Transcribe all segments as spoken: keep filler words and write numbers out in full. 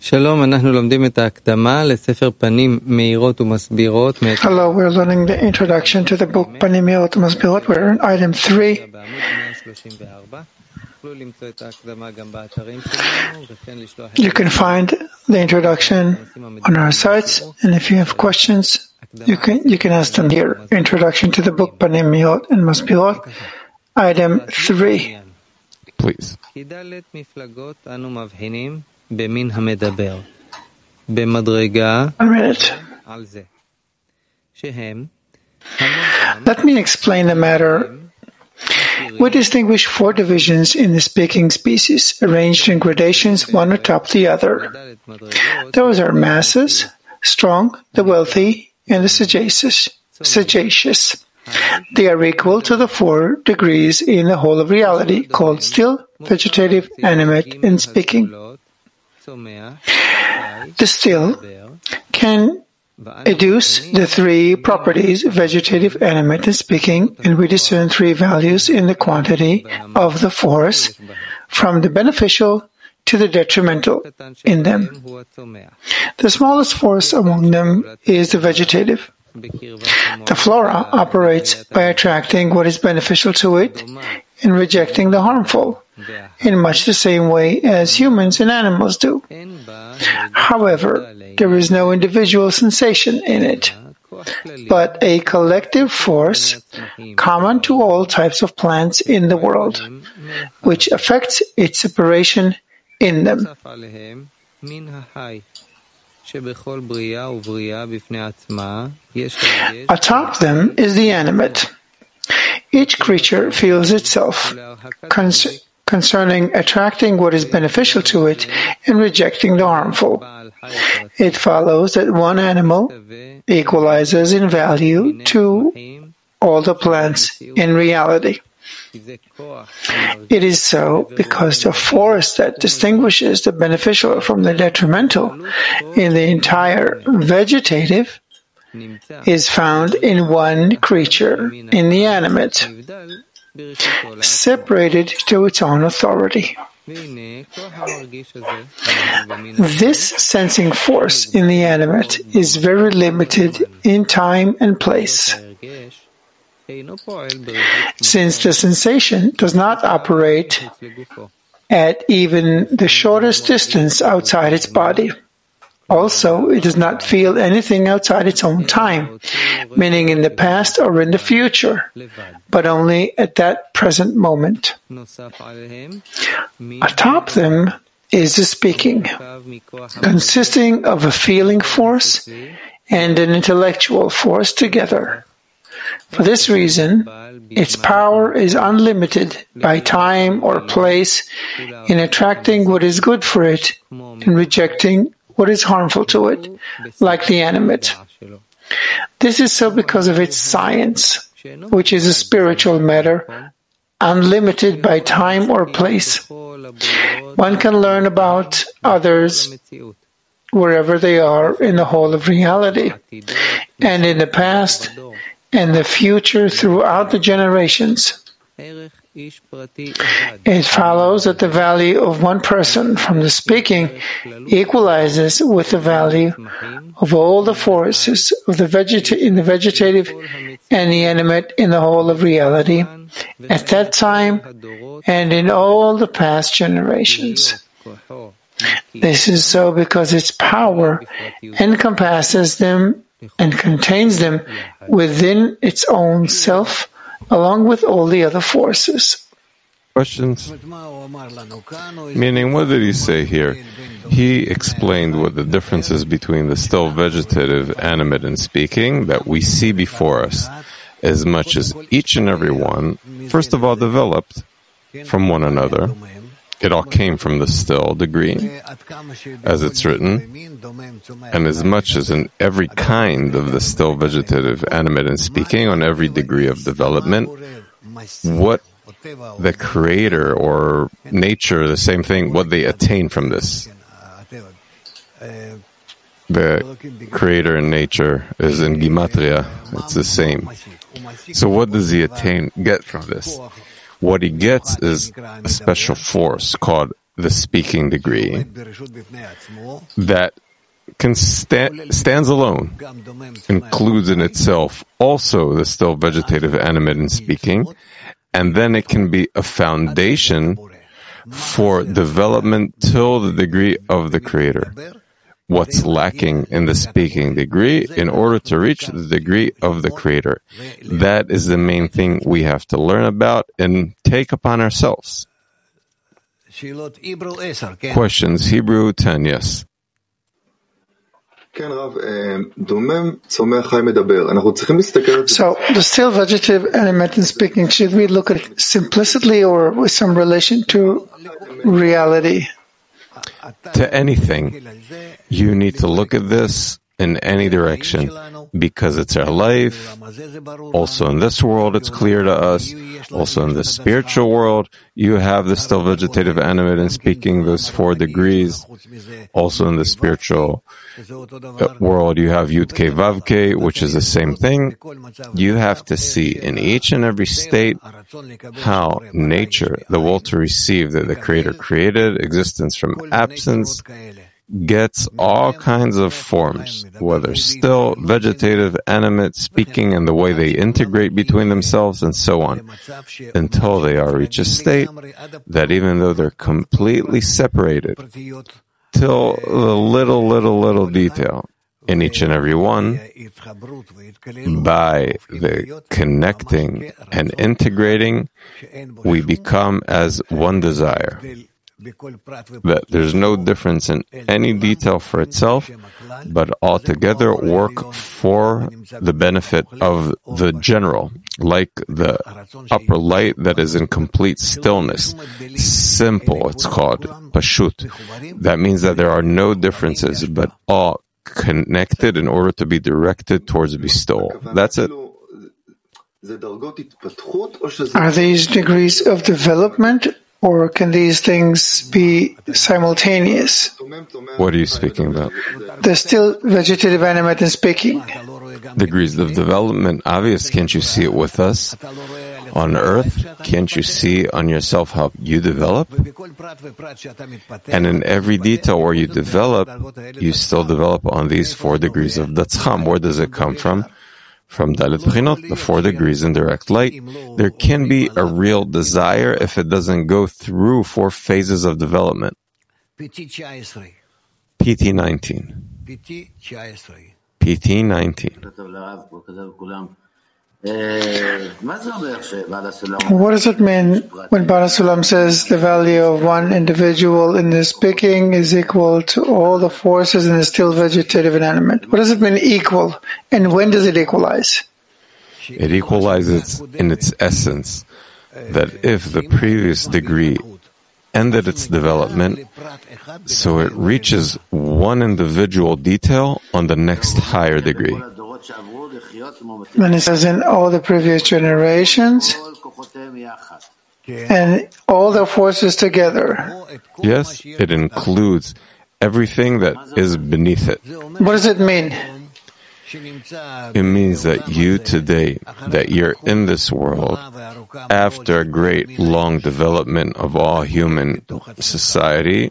Hello, we're learning the introduction to the book Panim Me'ot U'Masbirot. We're in item three. You can find the introduction on our sites, and if you have questions, you can you can ask them here. Introduction to the book Panim Me'ot U'Masbirot, item three. Please. One minute. Let me explain the matter. We distinguish four divisions in the speaking species, arranged in gradations, one atop the other. Those are masses, strong, the wealthy, and the sagacious. sagacious. They are equal to the four degrees in the whole of reality, called still, vegetative, animate, and speaking. The still can educe the three properties, vegetative, animate, and speaking, and we discern three values in the quantity of the force, from the beneficial to the detrimental in them. The smallest force among them is the vegetative. The flora operates by attracting what is beneficial to it and rejecting the harmful, in much the same way as humans and animals do. However, there is no individual sensation in it, but a collective force common to all types of plants in the world, which affects its separation in them. Atop them is the animate. Each creature feels itself con- concerning attracting what is beneficial to it and rejecting the harmful. It follows that one animal equalizes in value to all the plants in reality. It is so because the force that distinguishes the beneficial from the detrimental in the entire vegetative is found in one creature, in the animate, separated to its own authority. This sensing force in the animate is very limited in time and place, since the sensation does not operate at even the shortest distance outside its body. Also, it does not feel anything outside its own time, meaning in the past or in the future, but only at that present moment. Atop them is the speaking, consisting of a feeling force and an intellectual force together. For this reason, its power is unlimited by time or place in attracting what is good for it and rejecting what is harmful to it, like the animate. This is so because of its science, which is a spiritual matter, unlimited by time or place. One can learn about others wherever they are in the whole of reality, and in the past and the future throughout the generations. It follows that the value of one person from the speaking equalizes with the value of all the forces of the vegeta- in the vegetative and the animate in the whole of reality at that time and in all the past generations. This is so because its power encompasses them and contains them within its own self, along with all the other forces. Questions? Meaning, what did he say here? He explained what the difference is between the still vegetative, animate, and speaking that we see before us, as much as each and every one, first of all, developed from one another. It all came from the still degree, as it's written, and as much as in every kind of the still vegetative, animate, and speaking, on every degree of development, what the Creator or nature, the same thing, what they attain from this. The Creator and nature is in Gematria, it's the same. So what does he attain, get from this? What he gets is a special force called the speaking degree that can sta- stands alone, includes in itself also the still vegetative, animate, and speaking, and then it can be a foundation for development till the degree of the Creator. What's lacking in the speaking degree in order to reach the degree of the Creator. That is the main thing we have to learn about and take upon ourselves. Questions, Hebrew ten, yes. So, the still vegetative, animate, and speaking, should we look at it simplicitly or with some relation to reality? To anything, you need to look at this in any direction, because it's our life. Also in this world, it's clear to us. Also in the spiritual world, you have the still vegetative, animate, and speaking, those four degrees. Also in the spiritual world, you have Yud Ke Vav Ke, which is the same thing. You have to see in each and every state how nature, the will to receive that the Creator created, existence from absence, gets all kinds of forms, whether still, vegetative, animate, speaking, and the way they integrate between themselves, and so on, until they are reach a state that even though they're completely separated, till the little, little, little detail in each and every one, by the connecting and integrating, we become as one desire. That there's no difference in any detail for itself, but altogether work for the benefit of the general, like the upper light that is in complete stillness. Simple, it's called Pashut. That means that there are no differences, but all connected in order to be directed towards bestowal. That's it. Are these degrees of development, or can these things be simultaneous? What are you speaking about? They're still vegetative, animate, and speaking. Degrees of development, obvious. Can't you see it with us? On earth, can't you see on yourself how you develop? And in every detail where you develop, you still develop on these four degrees of Datzcham. Where does it come from? From Dalet B'chinot, the four degrees in direct light. There can be a real desire if it doesn't go through four phases of development. P T nineteen. P T nineteen. What does it mean when Baal HaSulam says the value of one individual in the speaking is equal to all the forces in the still vegetative and animate? What does it mean equal? And when does it equalize? It equalizes in its essence that if the previous degree ended its development, so it reaches one individual detail on the next higher degree. When it says in all the previous generations and all the forces together. Yes, it includes everything that is beneath it. What does it mean? It means that you today, that you're in this world, after a great long development of all human society,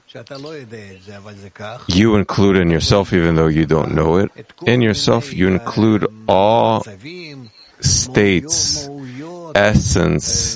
you include in yourself, even though you don't know it, in yourself you include all states, essence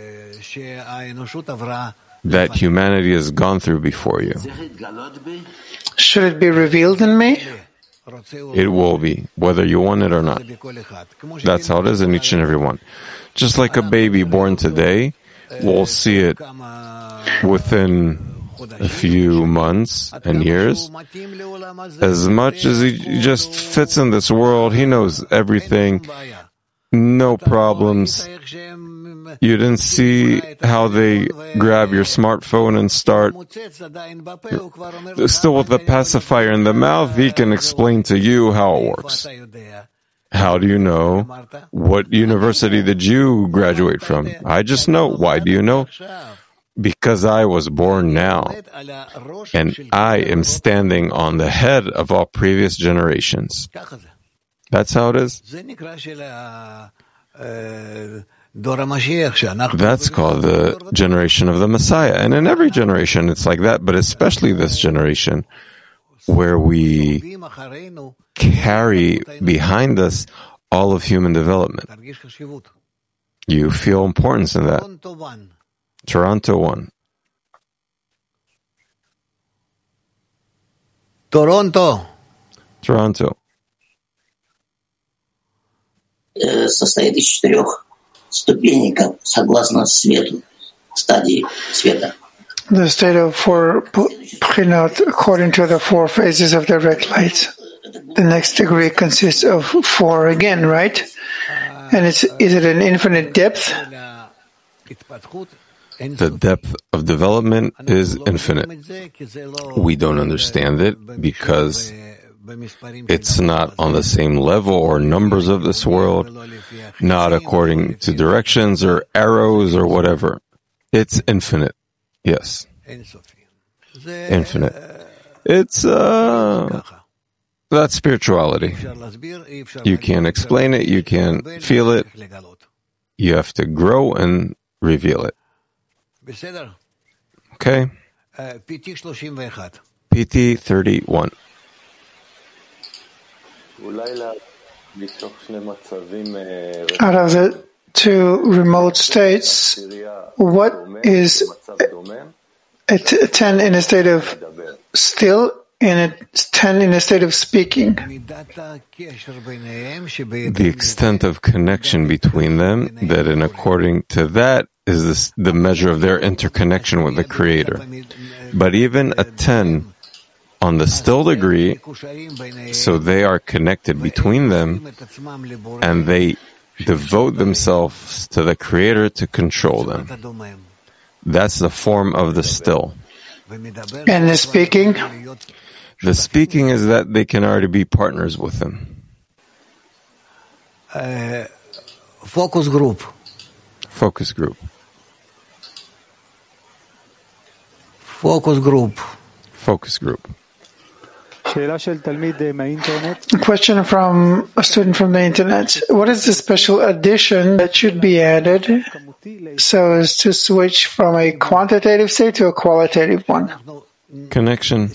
that humanity has gone through before you. Should it be revealed in me? It will be, whether you want it or not. That's how it is in each and every one. Just like a baby born today, we'll see it within a few months and years. As much as he just fits in this world, he knows everything, no problems. You didn't see how they grab your smartphone and start. Still with the pacifier in the mouth, he can explain to you how it works. How do you know? What university did you graduate from? I just know. Why do you know? Because I was born now, and I am standing on the head of all previous generations. That's how it is. That's called the generation of the Messiah. And in every generation it's like that, but especially this generation where we carry behind us all of human development. You feel importance in that. Toronto one. Toronto. Toronto. Состоит из четырех ступенек, согласно свету, стадии света. The state of four Pchinot, according to the four phases of direct light. The next degree consists of four again, right? And it's, is it an infinite depth? The depth of development is infinite. We don't understand it because it's not on the same level or numbers of this world, not according to directions or arrows or whatever. It's infinite. Yes. Infinite. It's, uh, that's spirituality. You can't explain it, you can't feel it. You have to grow and reveal it. Okay? P T thirty-one. Out of the two remote states, what is a ten in a state of still and a ten in a state of speaking? The extent of connection between them, that in according to that is this, the measure of their interconnection with the Creator. But even a ten on the still degree, so they are connected between them, and they devote themselves to the Creator to control them. That's the form of the still. And the speaking? The speaking is that they can already be partners with Him. Uh, focus group. Focus group. Focus group. Focus group. A question from a student from the internet. What is the special addition that should be added so as to switch from a quantitative state to a qualitative one? Connection.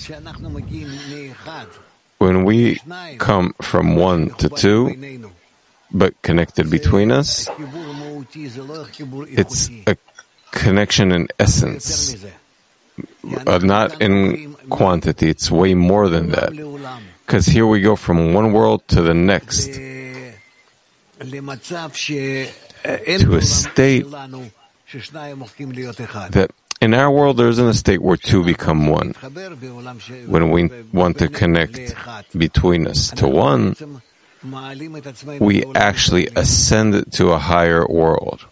When we come from one to two, but connected between us, it's a connection in essence. Uh, not in quantity, it's way more than that. Because here we go from one world to the next, to a state that in our world there isn't a state where two become one. When we want to connect between us to one, we actually ascend to a higher world.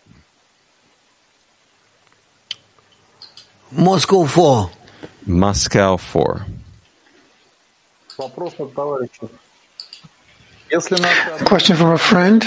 Moscow four. Moscow four. A question from a friend.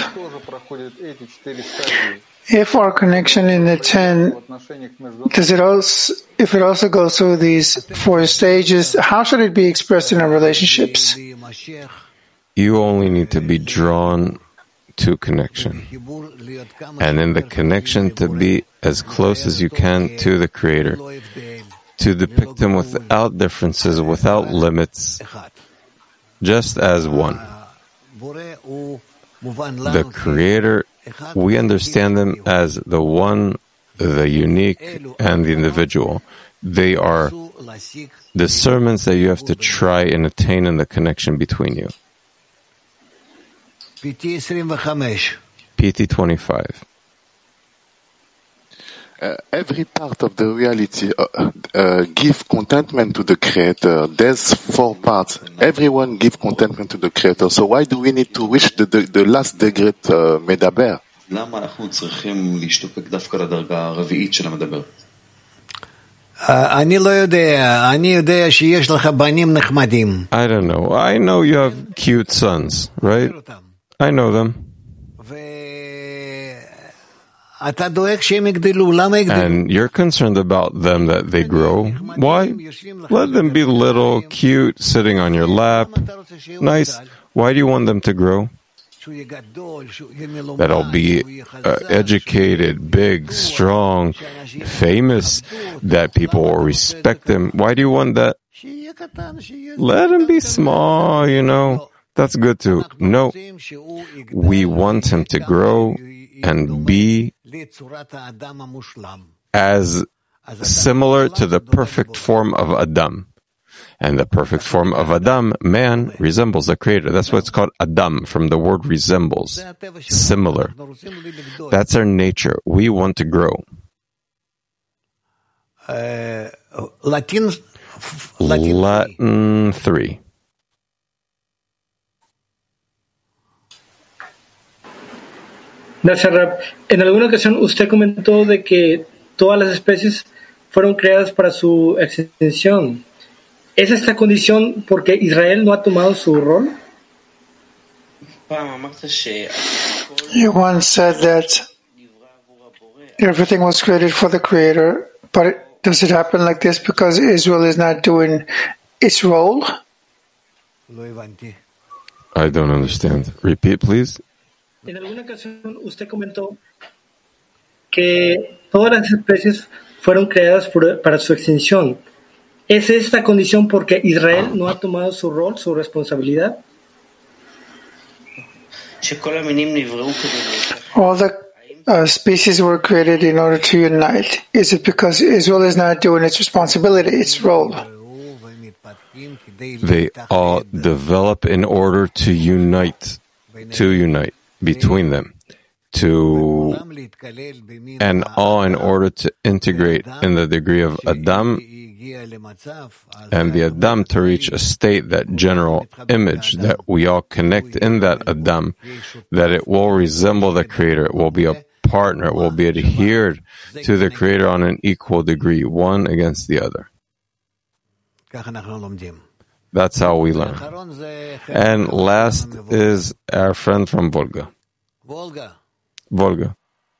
If our connection in the ten, does it also, if it also goes through these four stages, how should it be expressed in our relationships? You only need to be drawn to connection, and in the connection to be as close as you can to the Creator, to depict Him without differences, without limits, just as one. The Creator, we understand them as the one, the unique, and the individual. They are discernments that you have to try and attain in the connection between you. P T twenty-five. P T twenty-five. Uh, every part of the reality uh, uh, give contentment to the Creator. There's four parts. Everyone give contentment to the Creator. So why do we need to reach the, the, the last degree uh, Medaber? I don't know. I know you have cute sons, right? I know them. And you're concerned about them that they grow. Why? Let them be little, cute, sitting on your lap. Nice. Why do you want them to grow? that I'll be uh, educated, big, strong, famous, that people will respect him. Why do you want that? Let him be small, you know. That's good too. No, we want him to grow and be as similar to the perfect form of Adam. And the perfect form of Adam, man, resembles the Creator. That's why it's called Adam, from the word resembles, similar. That's our nature. We want to grow. Uh, Latin, Latin, Latin three. Gracias, Rab. En alguna ocasión usted comentó de que todas las especies fueron creadas para su extinción. ¿Es esta condición porque Israel no ha tomado su rol? You once said that everything was created for the Creator, but does it happen like this because Israel is not doing its role? I don't understand. Repeat, please. En alguna ocasión usted comentó que todas las especies fueron creadas por, para su extinción. ¿Es esta condición porque Israel no ha tomado su rol, su responsabilidad? All the uh, species were created in order to unite. Is it because Israel is not doing its responsibility, its role? They all develop in order to unite, to unite between them, to, and all in order to integrate in the degree of Adam, and the Adam to reach a state, that general image, that we all connect in that Adam, that it will resemble the Creator, it will be a partner, it will be adhered to the Creator on an equal degree, one against the other. That's how we learn. And last is our friend from Volga. Volga. Volga.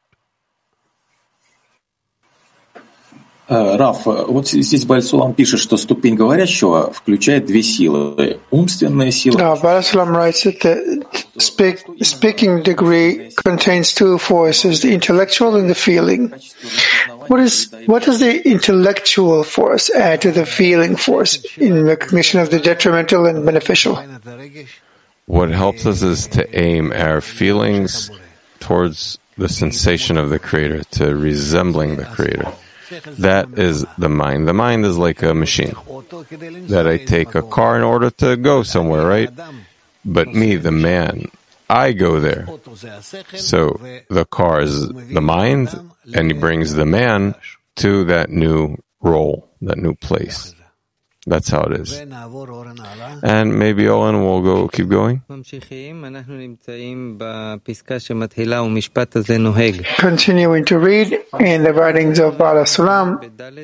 Раф, вот здесь Баль-Сулам пишет, что ступень говорящего включает две силы. Умственная сила. No, Balasulam writes that the speak, speaking degree contains two forces, the intellectual and the feeling. What is what does the intellectual force add to the feeling force in recognition of the detrimental and beneficial? What helps us is to aim our feelings towards the sensation of the Creator, to resembling the Creator. That is the mind. The mind is like a machine that I take a car in order to go somewhere, right? But me, the man, I go there. So the car is the mind, and he brings the man to that new role, that new place. That's how it is. And maybe Owen will go, keep going. Continuing to read in the writings of Balasulam,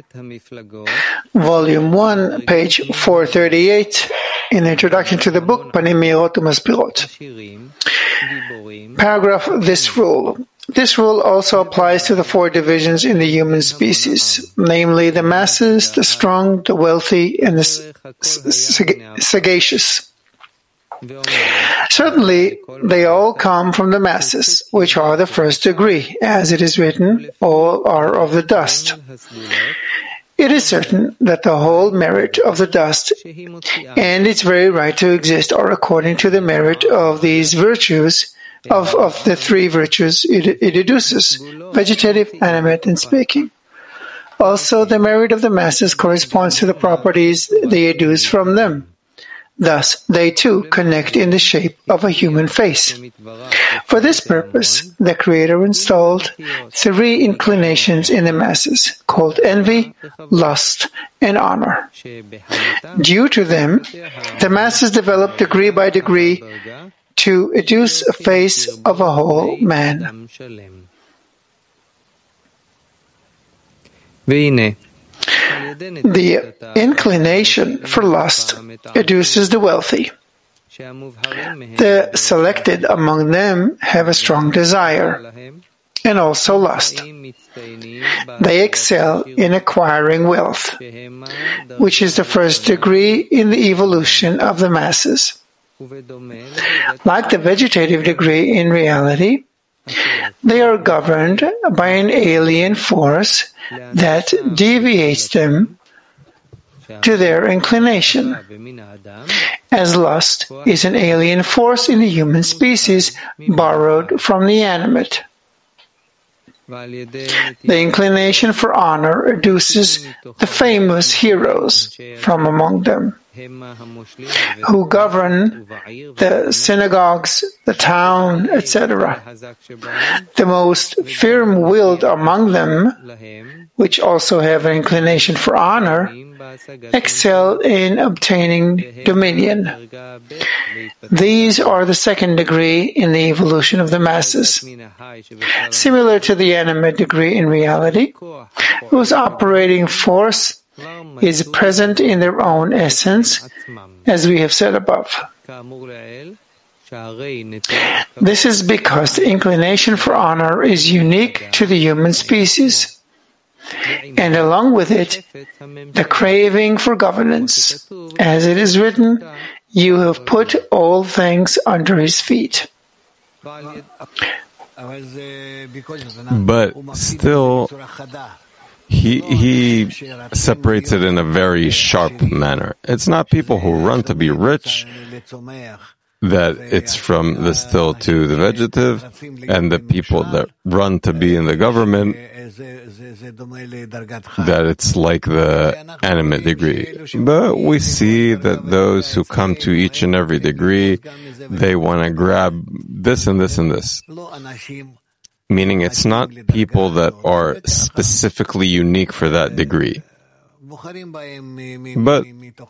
Volume one, page four thirty-eight, in the introduction to the book, Panim Meirot U'Maspirot. Paragraph, this rule. This rule also applies to the four divisions in the human species, namely the masses, the strong, the wealthy, and the sagacious. Certainly, they all come from the masses, which are the first degree. As it is written, all are of the dust. It is certain that the whole merit of the dust and its very right to exist are according to the merit of these virtues, Of, of the three virtues it, it deduces, vegetative, animate, and speaking. Also, the merit of the masses corresponds to the properties they deduce from them. Thus, they too connect in the shape of a human face. For this purpose, the Creator installed three inclinations in the masses, called envy, lust, and honor. Due to them, the masses develop degree by degree to educe a face of a whole man. The inclination for lust educes the wealthy. The selected among them have a strong desire, and also lust. They excel in acquiring wealth, which is the first degree in the evolution of the masses. Like the vegetative degree in reality, they are governed by an alien force that deviates them to their inclination, as lust is an alien force in the human species borrowed from the animate. The inclination for honor educes the famous heroes from among them, who govern the synagogues, the town, et cetera. The most firm-willed among them, which also have an inclination for honor, excel in obtaining dominion. These are the second degree in the evolution of the masses. Similar to the animate degree in reality, whose operating force is present in their own essence, as we have said above. This is because the inclination for honor is unique to the human species, and along with it, the craving for governance. As it is written, "You have put all things under his feet." But still, He he separates it in a very sharp manner. It's not people who run to be rich, that it's from the still to the vegetative, and the people that run to be in the government, that it's like the animate degree. But we see that those who come to each and every degree, they want to grab this and this and this. Meaning it's not people that are specifically unique for that degree. But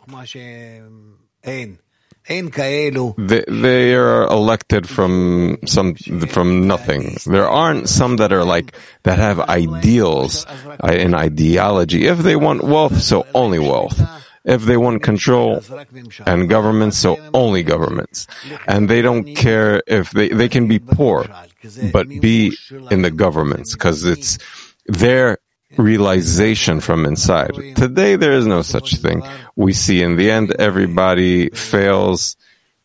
they, they are elected from some from nothing. There aren't some that are like that have ideals in ideology. If they want wealth, so only wealth. If they want control and government, so only governments. And they don't care if they, they can be poor, but be in the governments, because it's their realization from inside. Today, there is no such thing. We see in the end, everybody fails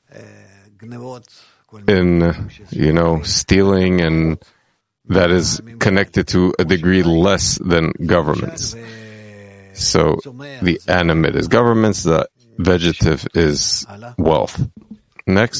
in, you know, stealing, and that is connected to a degree less than governments. So the animate is governments, the vegetative is wealth. Next.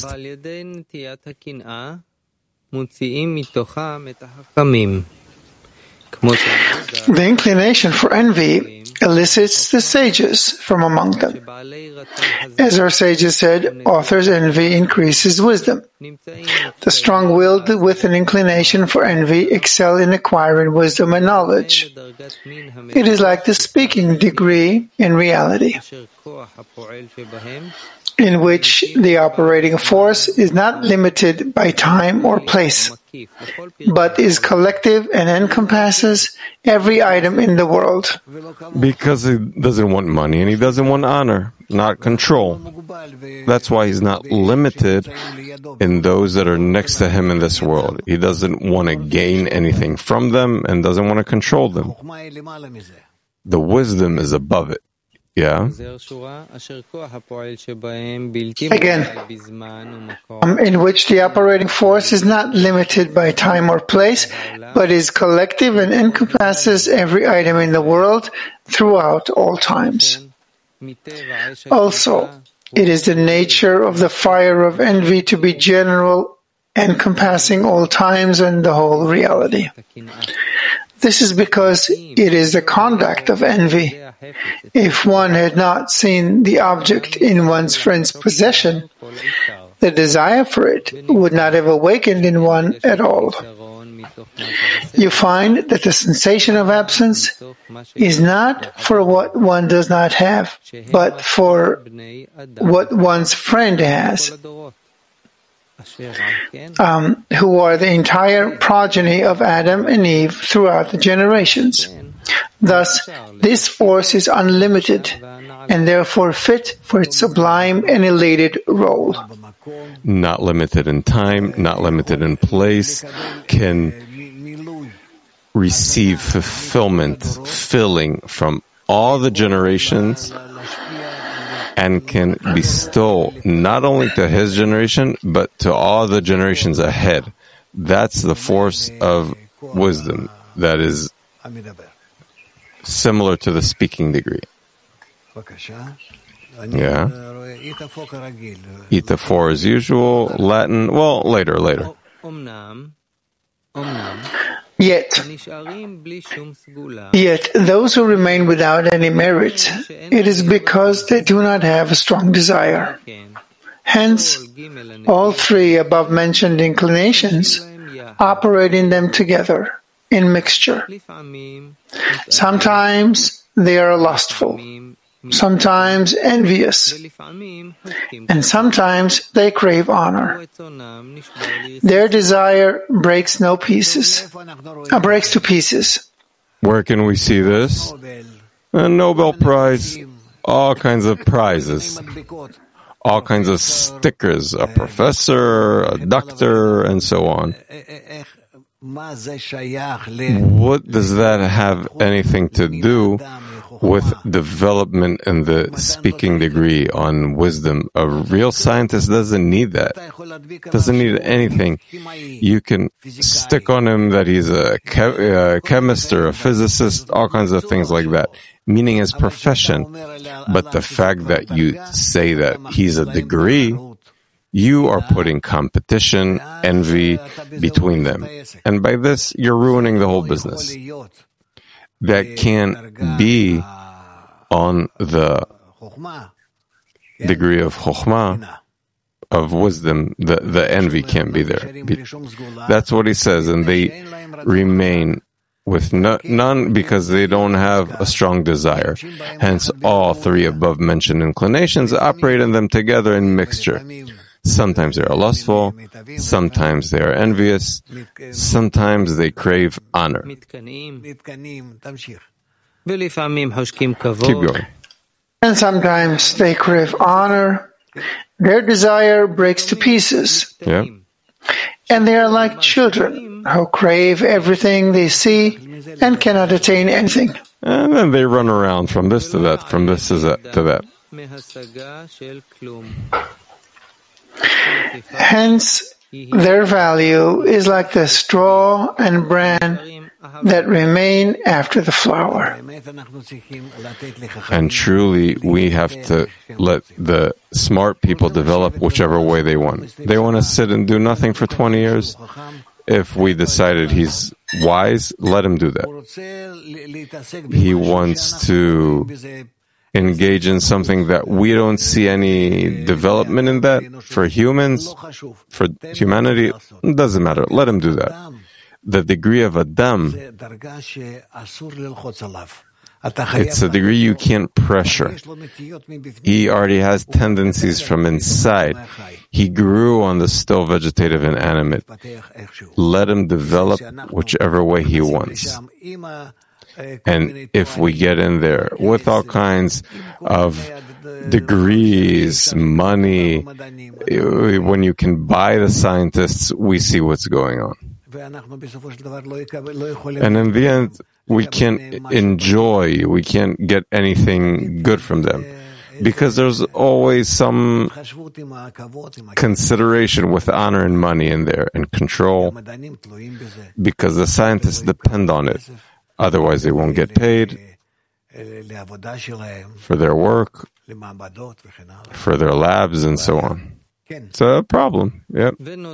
The inclination for envy elicits the sages from among them. As our sages said, author's envy increases wisdom. The strong-willed with an inclination for envy excel in acquiring wisdom and knowledge. It is like the speaking degree in reality, in which the operating force is not limited by time or place, but is collective and encompasses every item in the world. Because he doesn't want money and he doesn't want honor, not control. That's why he's not limited in those that are next to him in this world. He doesn't want to gain anything from them and doesn't want to control them. The wisdom is above it. Yeah. Again, um, in which the operating force is not limited by time or place, but is collective and encompasses every item in the world throughout all times. Also, it is the nature of the fire of envy to be general, encompassing all times and the whole reality. This is because it is the conduct of envy. If one had not seen the object in one's friend's possession, the desire for it would not have awakened in one at all. You find that the sensation of absence is not for what one does not have, but for what one's friend has, um, who are the entire progeny of Adam and Eve throughout the generations. Thus, this force is unlimited and therefore fit for its sublime and elated role. Not limited in time, not limited in place, can receive fulfillment, filling from all the generations, and can bestow not only to his generation, but to all the generations ahead. That's the force of wisdom that is similar to the speaking degree. Yeah. Eta four as usual, Latin, well, later, later. Yet, yet those who remain without any merit, it is because they do not have a strong desire. Hence, all three above-mentioned inclinations operate in them together, in mixture. Sometimes they are lustful, sometimes envious, and sometimes they crave honor. Their desire breaks no pieces, uh, breaks to pieces. Where can we see this? A Nobel Prize, all kinds of prizes, all kinds of stickers, a professor, a doctor, and so on. What does that have anything to do with development in the speaking degree on wisdom? A real scientist doesn't need that. Doesn't need anything. You can stick on him that he's a, che- a chemist or a physicist, all kinds of things like that, meaning his profession. But the fact that you say that he's a degree, you are putting competition, envy between them. And by this, you're ruining the whole business. That can't be on the degree of chokhmah, of wisdom. The, the envy can't be there. That's what he says. And they remain with no, none because they don't have a strong desire. Hence, all three above-mentioned inclinations operate in them together in mixture. Sometimes they are lustful, sometimes they are envious, sometimes they crave honor. Keep going. And sometimes they crave honor. Their desire breaks to pieces. Yeah. And they are like children who crave everything they see and cannot attain anything. And then they run around from this to that, from this to that. To that. Hence, their value is like the straw and bran that remain after the flower. And truly, we have to let the smart people develop whichever way they want. They want to sit and do nothing for twenty years. If we decided he's wise, let him do that. He wants to engage in something that we don't see any development in that. For humans, for humanity, it doesn't matter. Let him do that. The degree of Adam, it's a degree you can't pressure. He already has tendencies from inside. He grew on the still vegetative and animate. Let him develop whichever way he wants. And if we get in there with all kinds of degrees, money, when you can buy the scientists, we see what's going on. And in the end, we can't enjoy, we can't get anything good from them. Because there's always some consideration with honor and money in there, and control, because the scientists depend on it. Otherwise, they won't get paid for their work, for their labs, and so on. It's a problem. Yeah.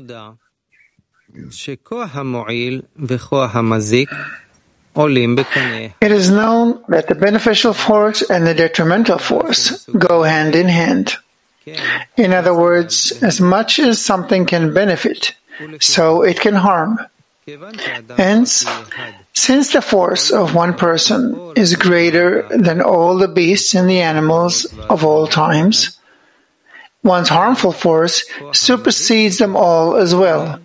It is known that the beneficial force and the detrimental force go hand in hand. In other words, as much as something can benefit, so it can harm. Hence, since the force of one person is greater than all the beasts and the animals of all times, one's harmful force supersedes them all as well.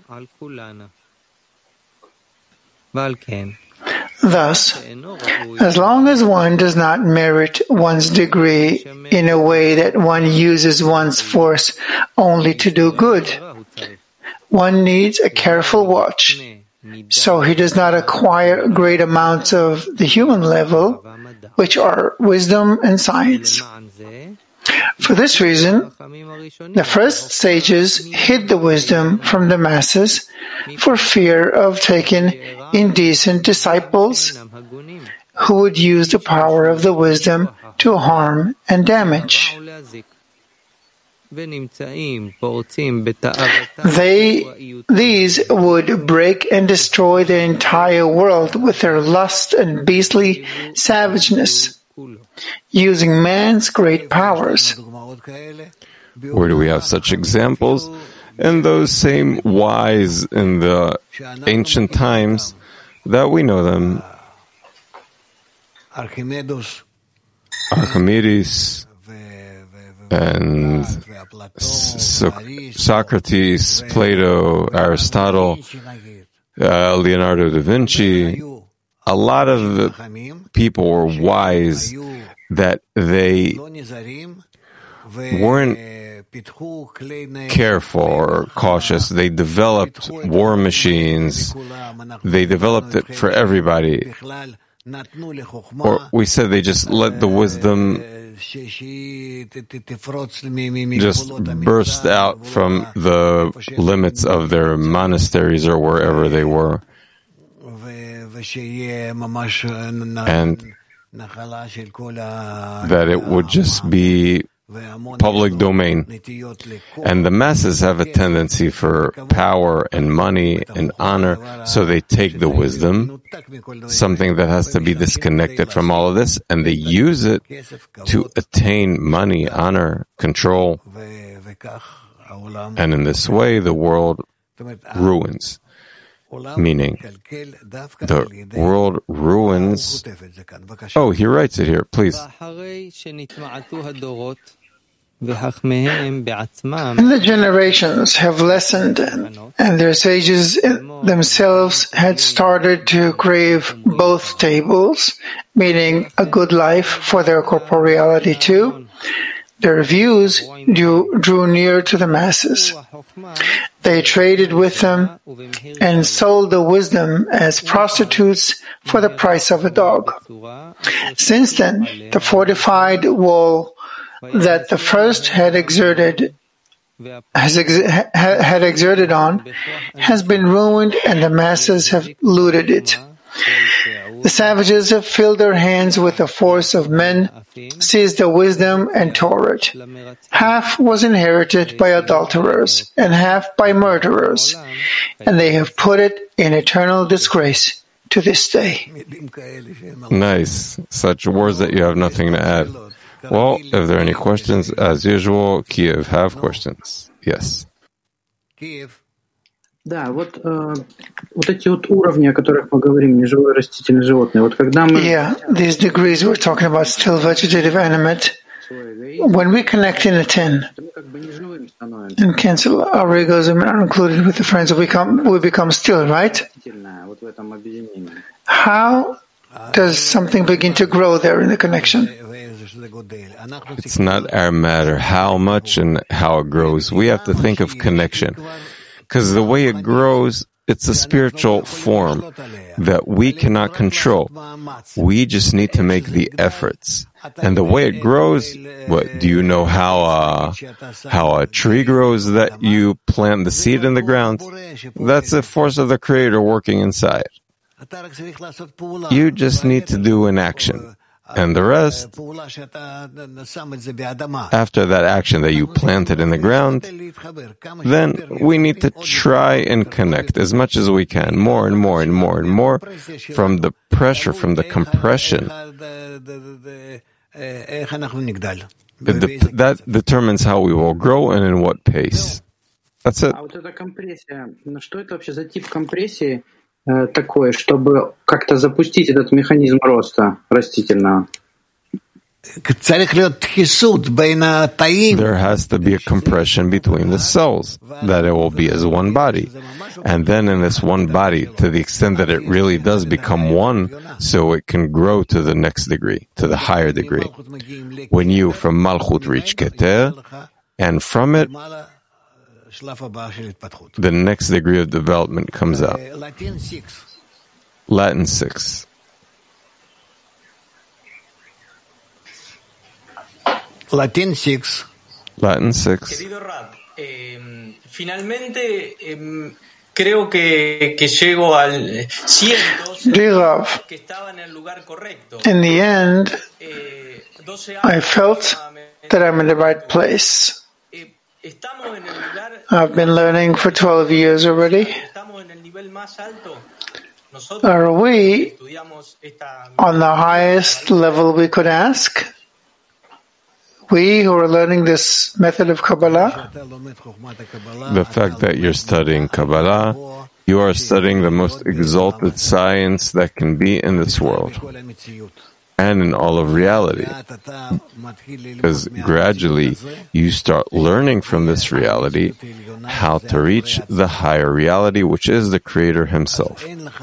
Thus, as long as one does not merit one's degree in a way that one uses one's force only to do good, one needs a careful watch, so he does not acquire great amounts of the human level, which are wisdom and science. For this reason, the first sages hid the wisdom from the masses for fear of taking indecent disciples who would use the power of the wisdom to harm and damage. They, these would break and destroy the entire world with their lust and beastly savageness, using man's great powers. Where do we have such examples? In those same wise in the ancient times that we know them. Archimedes and Socrates, Plato, Aristotle, uh, Leonardo da Vinci. A lot of the people were wise that they weren't careful or cautious. They developed war machines. They developed it for everybody. Or we said they just let the wisdom just burst out from the limits of their monasteries or wherever they were. And that it would just be public domain. And the masses have a tendency for power and money and honor, so they take the wisdom, something that has to be disconnected from all of this, and they use it to attain money, honor, control. And in this way, the world ruins. Meaning, the world ruins. Oh, he writes it here, please. And the generations have lessened, and their sages themselves had started to crave both tables, meaning a good life for their corporeality too. Their views drew, drew near to the masses. They traded with them and sold the wisdom as prostitutes for the price of a dog. Since then, the fortified wall that the first had exerted has ex- had exerted on has been ruined, and the masses have looted it. The savages have filled their hands with the force of men, seized the wisdom, and tore it. Half was inherited by adulterers, and half by murderers, and they have put it in eternal disgrace to this day. Nice. Such words that you have nothing to add. Well, if there are any questions, as usual, Kiev have questions. Yes. Kiev. Да, вот, э, вот эти вот уровни, о которых мы говорим, неживое, растительное, животное, вот когда мы... Yeah, these degrees we're talking about, still vegetative, animate. When we connect in a tin and cancel our egoism and are included with the friends, we become, we become still, right? How does something begin to grow there in the connection? It's not our matter how much and how it grows. We have to think of connection. Because the way it grows, it's a spiritual form that we cannot control. We just need to make the efforts. And the way it grows, what, do you know how a, how a tree grows that you plant the seed in the ground? That's the force of the Creator working inside. You just need to do an action. And the rest, after that action that you planted in the ground, then we need to try and connect as much as we can, more and more and more and more, from the pressure, from the compression. It de- that determines how we will grow and in what pace. That's it. Такое, чтобы как-то запустить этот механизм роста растительного? There has to be a compression between the cells, that it will be as one body. And then in this one body, to the extent that it really does become one, so it can grow to the next degree, to the higher degree. When you from Malchut reach Keter, and from it, the next degree of development comes out. Latin six. Latin six. Latin six. Querido Rab, eh, finalmente eh, creo que, que llego al cientos que estaba en el lugar correcto. In the end, I felt that I'm in the right place. I've been learning for twelve years already. Are we on the highest level we could ask? We who are learning this method of Kabbalah? The fact that you're studying Kabbalah, you are studying the most exalted science that can be in this world and in all of reality. Because gradually you start learning from this reality how to reach the higher reality, which is the Creator Himself.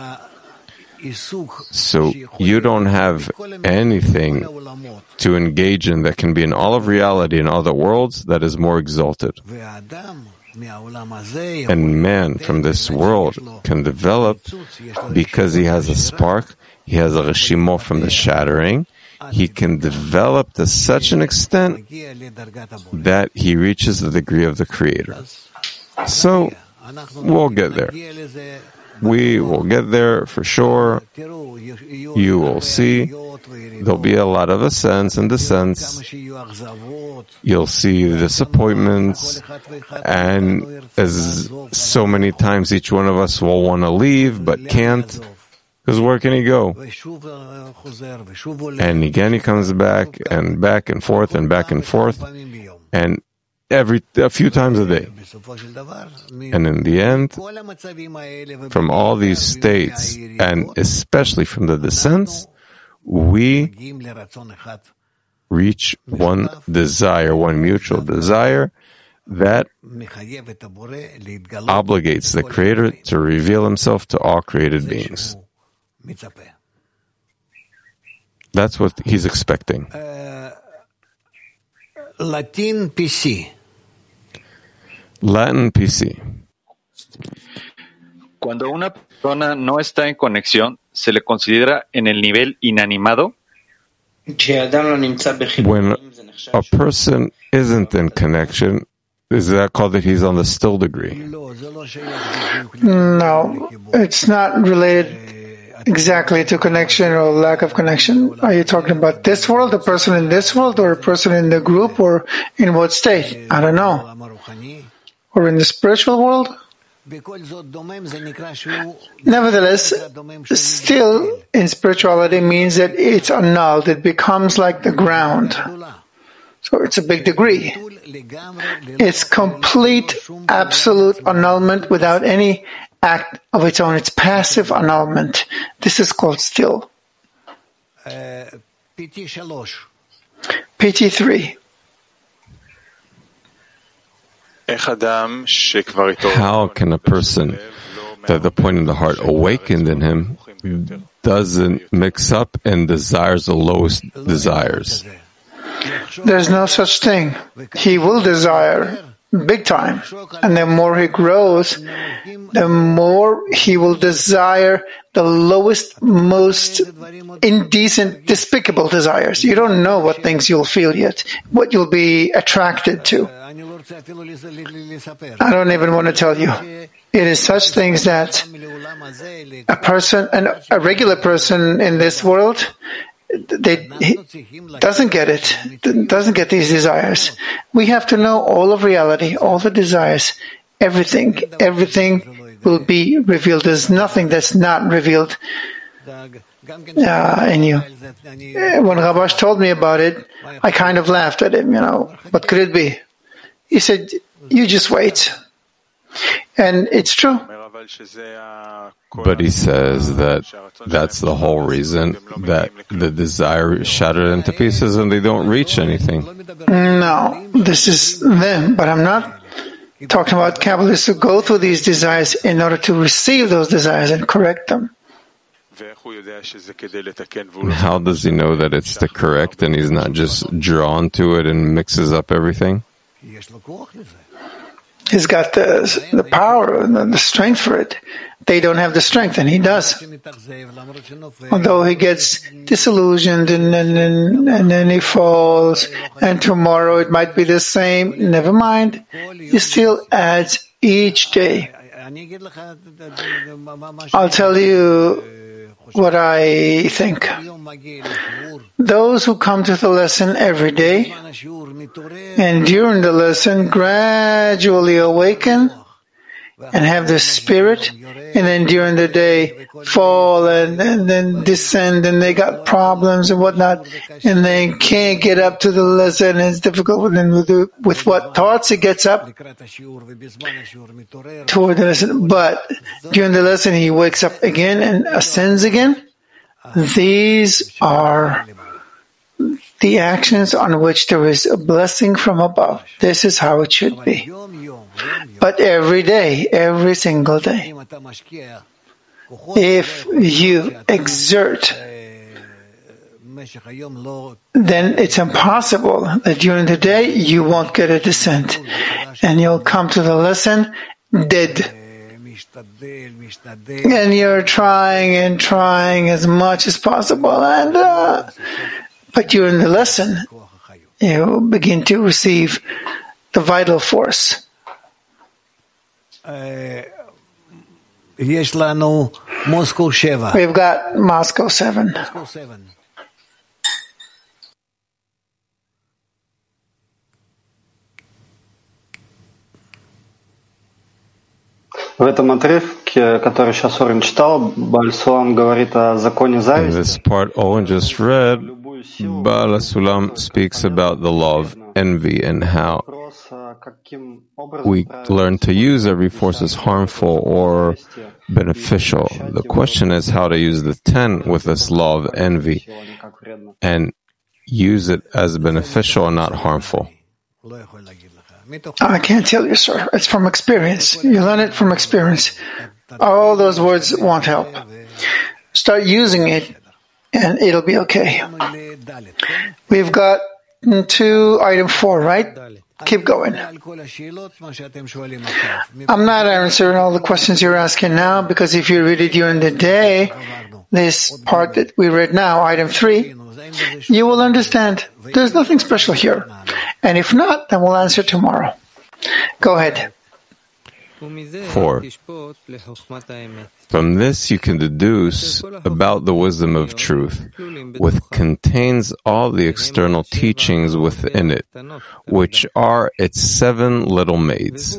So you don't have anything to engage in that can be in all of reality in other worlds that is more exalted. And man from this world can develop because he has a spark, he has a reshimo from the shattering, he can develop to such an extent that he reaches the degree of the Creator. So we'll get there. We will get there for sure. You will see. There'll be a lot of ascents and descents. You'll see disappointments. And as so many times each one of us will want to leave but can't. Because where can he go? And again he comes back and back and forth and back and forth. And every a few times a day. And in the end, from all these states, and especially from the descents, we reach one desire, one mutual desire that obligates the Creator to reveal Himself to all created beings. That's what He's expecting. Latin P C. Latin P C. Cuando una persona no está en conexión, ¿se le considera en el nivel inanimado? When a person isn't in connection, is that called that he's on the still degree? No, it's not related exactly to connection or lack of connection. Are you talking about this world, a person in this world, or a person in the group, or in what state? I don't know. Or in the spiritual world? Nevertheless, still in spirituality means that it's annulled. It becomes like the ground. So it's a big degree. It's complete, absolute annulment without any act of its own. It's passive annulment. This is called still. P T three. P T three. How can a person that the point of the heart awakened in him doesn't mix up and desires the lowest desires? There's no such thing. He will desire big time. And the more he grows, the more he will desire the lowest, most indecent, despicable desires. You don't know what things you'll feel yet, what you'll be attracted to. I don't even want to tell you. It is such things that a person, an, a regular person in this world, they he doesn't get it, doesn't get these desires. We have to know all of reality, all the desires, everything, everything will be revealed. There's nothing that's not revealed uh, in you. When Rabash told me about it, I kind of laughed at him, you know, what could it be? He said, you just wait. And it's true. But he says that that's the whole reason that the desire is shattered into pieces and they don't reach anything. No, this is them, but I'm not talking about Kabbalists who go through these desires in order to receive those desires and correct them. How does he know that it's the correct and he's not just drawn to it and mixes up everything? He's got the, the power and the strength for it. They don't have the strength, and he does. Although he gets disillusioned and, and, and, and then he falls, and tomorrow it might be the same, never mind. He still adds each day. I'll tell you what I think. Those who come to the lesson every day and during the lesson gradually awaken and have the spirit, and then during the day fall and, and then descend, and they got problems and whatnot, and they can't get up to the lesson, and it's difficult with them with, with what thoughts it gets up toward the lesson. But during the lesson he wakes up again and ascends again. These are the actions on which there is a blessing from above. This is how it should be. But every day, every single day, if you exert, then it's impossible that during the day you won't get a descent, and you'll come to the lesson dead. And you're trying and trying as much as possible, and uh, but during the lesson, you begin to receive the vital force. We've got Moscow seven. Moscow seven. В этом отрывке, который сейчас Орен читал, Бааль Суlam говорит о законе зависти. In this part Owen just read, Baal Sulam speaks about the law of envy and how we learn to use every force as harmful or beneficial. The question is how to use the ten with this law of envy and use it as beneficial and not harmful. I can't tell you, sir. It's from experience. You learn it from experience. All those words won't help. Start using it, and it'll be okay. We've got to item four, right? Keep going. I'm not answering all the questions you're asking now, because if you read it during the day, this part that we read now, item three, you will understand. There's nothing special here. And if not, then we'll answer tomorrow. Go ahead. Four. From this you can deduce about the wisdom of truth, which contains all the external teachings within it, which are its seven little maids.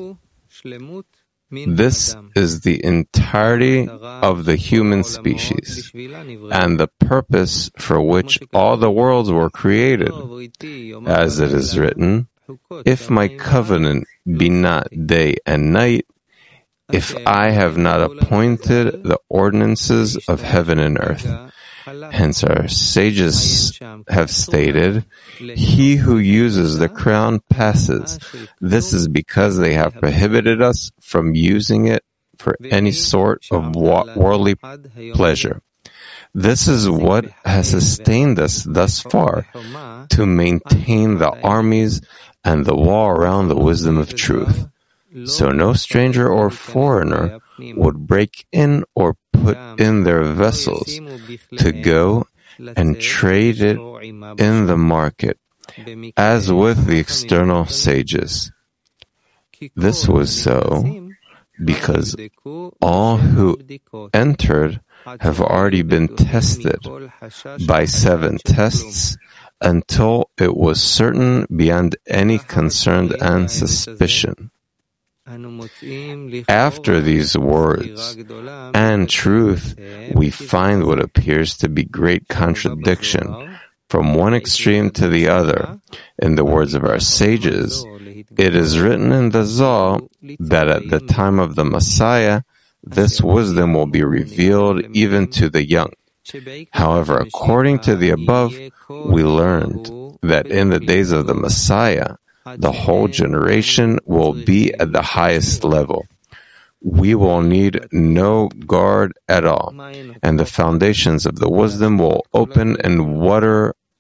This is the entirety of the human species, and the purpose for which all the worlds were created. As it is written, if my covenant be not day and night, if I have not appointed the ordinances of heaven and earth. Hence our sages have stated, he who uses the crown passes. This is because they have prohibited us from using it for any sort of worldly pleasure. This is what has sustained us thus far, to maintain the armies and the wall around the wisdom of truth. So no stranger or foreigner would break in or put in their vessels to go and trade it in the market, as with the external sages. This was so because all who entered have already been tested by seven tests until it was certain beyond any concern and suspicion. After these words and truth, we find what appears to be great contradiction from one extreme to the other. In the words of our sages, it is written in the Zohar that at the time of the Messiah, this wisdom will be revealed even to the young. However, according to the above, we learned that in the days of the Messiah, the whole generation will be at the highest level. We will need no guard at all, and the foundations of the wisdom will open and water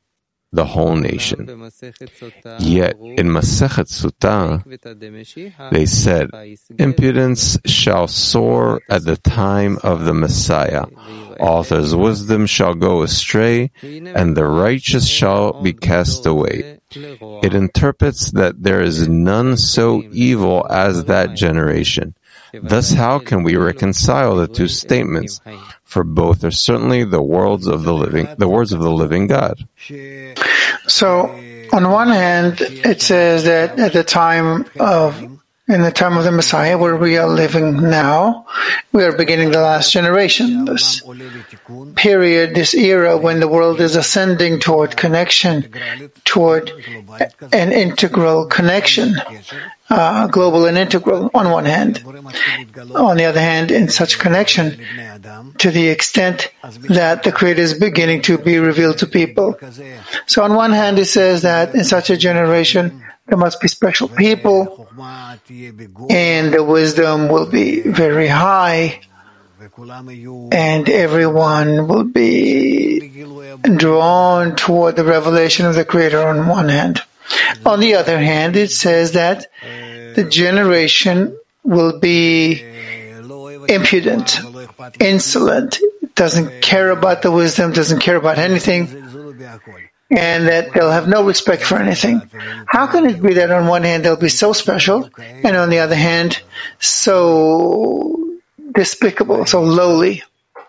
the whole nation. Yet in Masechet Sutta, they said, impudence shall soar at the time of the Messiah. Author's wisdom shall go astray, and the righteous shall be cast away. It interprets that there is none so evil as that generation. Thus, how can we reconcile the two statements? For both are certainly the words of the living, the words of the living God. So, on one hand, it says that at the time of, in the time of the Messiah, where we are living now, we are beginning the last generation. This period, this era when the world is ascending toward connection, toward an integral connection. Uh, global and integral on one hand. On the other hand, in such connection, to the extent that the Creator is beginning to be revealed to people. So on one hand, it says that in such a generation, there must be special people, and the wisdom will be very high, and everyone will be drawn toward the revelation of the Creator on one hand. On the other hand, it says that the generation will be impudent, insolent, doesn't care about the wisdom, doesn't care about anything, and that they'll have no respect for anything. How can it be that on one hand they'll be so special, and on the other hand so despicable, so lowly?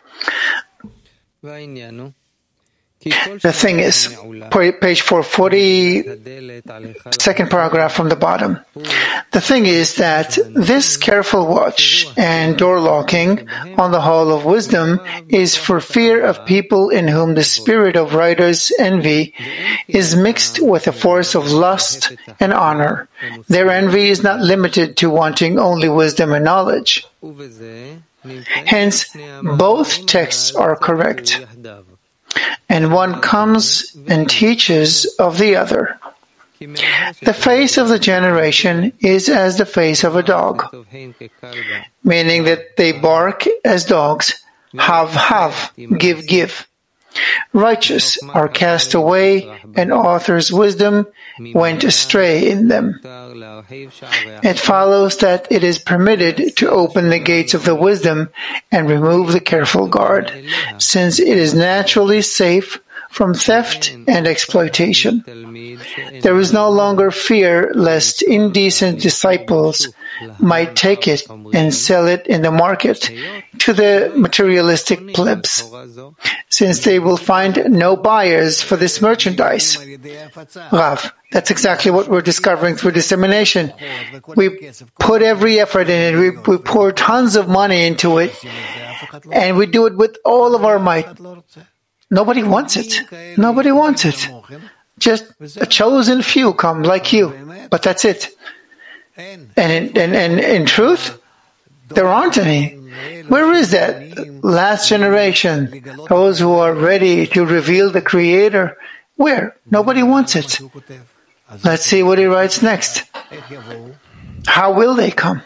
The thing is, page four forty, second paragraph from the bottom. The thing is that this careful watch and door locking on the hall of wisdom is for fear of people in whom the spirit of writer's envy is mixed with the force of lust and honor. Their envy is not limited to wanting only wisdom and knowledge. Hence, both texts are correct, and one comes and teaches of the other. The face of the generation is as the face of a dog, meaning that they bark as dogs, have, have, give, give. Righteous are cast away, and author's wisdom went astray in them. It follows that it is permitted to open the gates of the wisdom and remove the careful guard, since it is naturally safe from theft and exploitation. There is no longer fear lest indecent disciples might take it and sell it in the market to the materialistic plebs, since they will find no buyers for this merchandise. Rav, that's exactly what we're discovering through dissemination. We put every effort in it, we, we pour tons of money into it, and we do it with all of our might. Nobody wants it. Nobody wants it. Just a chosen few come like you, but that's it. And in, and, and in truth, there aren't any. Where is that last generation? Those who are ready to reveal the Creator? Where? Nobody wants it. Let's see what he writes next. How will they come?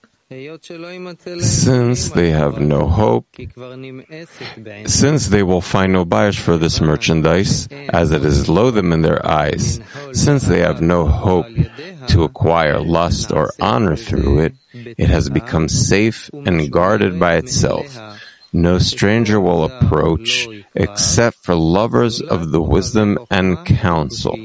Since they have no hope, since they will find no buyers for this merchandise, as it is loathsome in their eyes, since they have no hope to acquire lust or honor through it, it has become safe and guarded by itself. No stranger will approach except for lovers of the wisdom and counsel.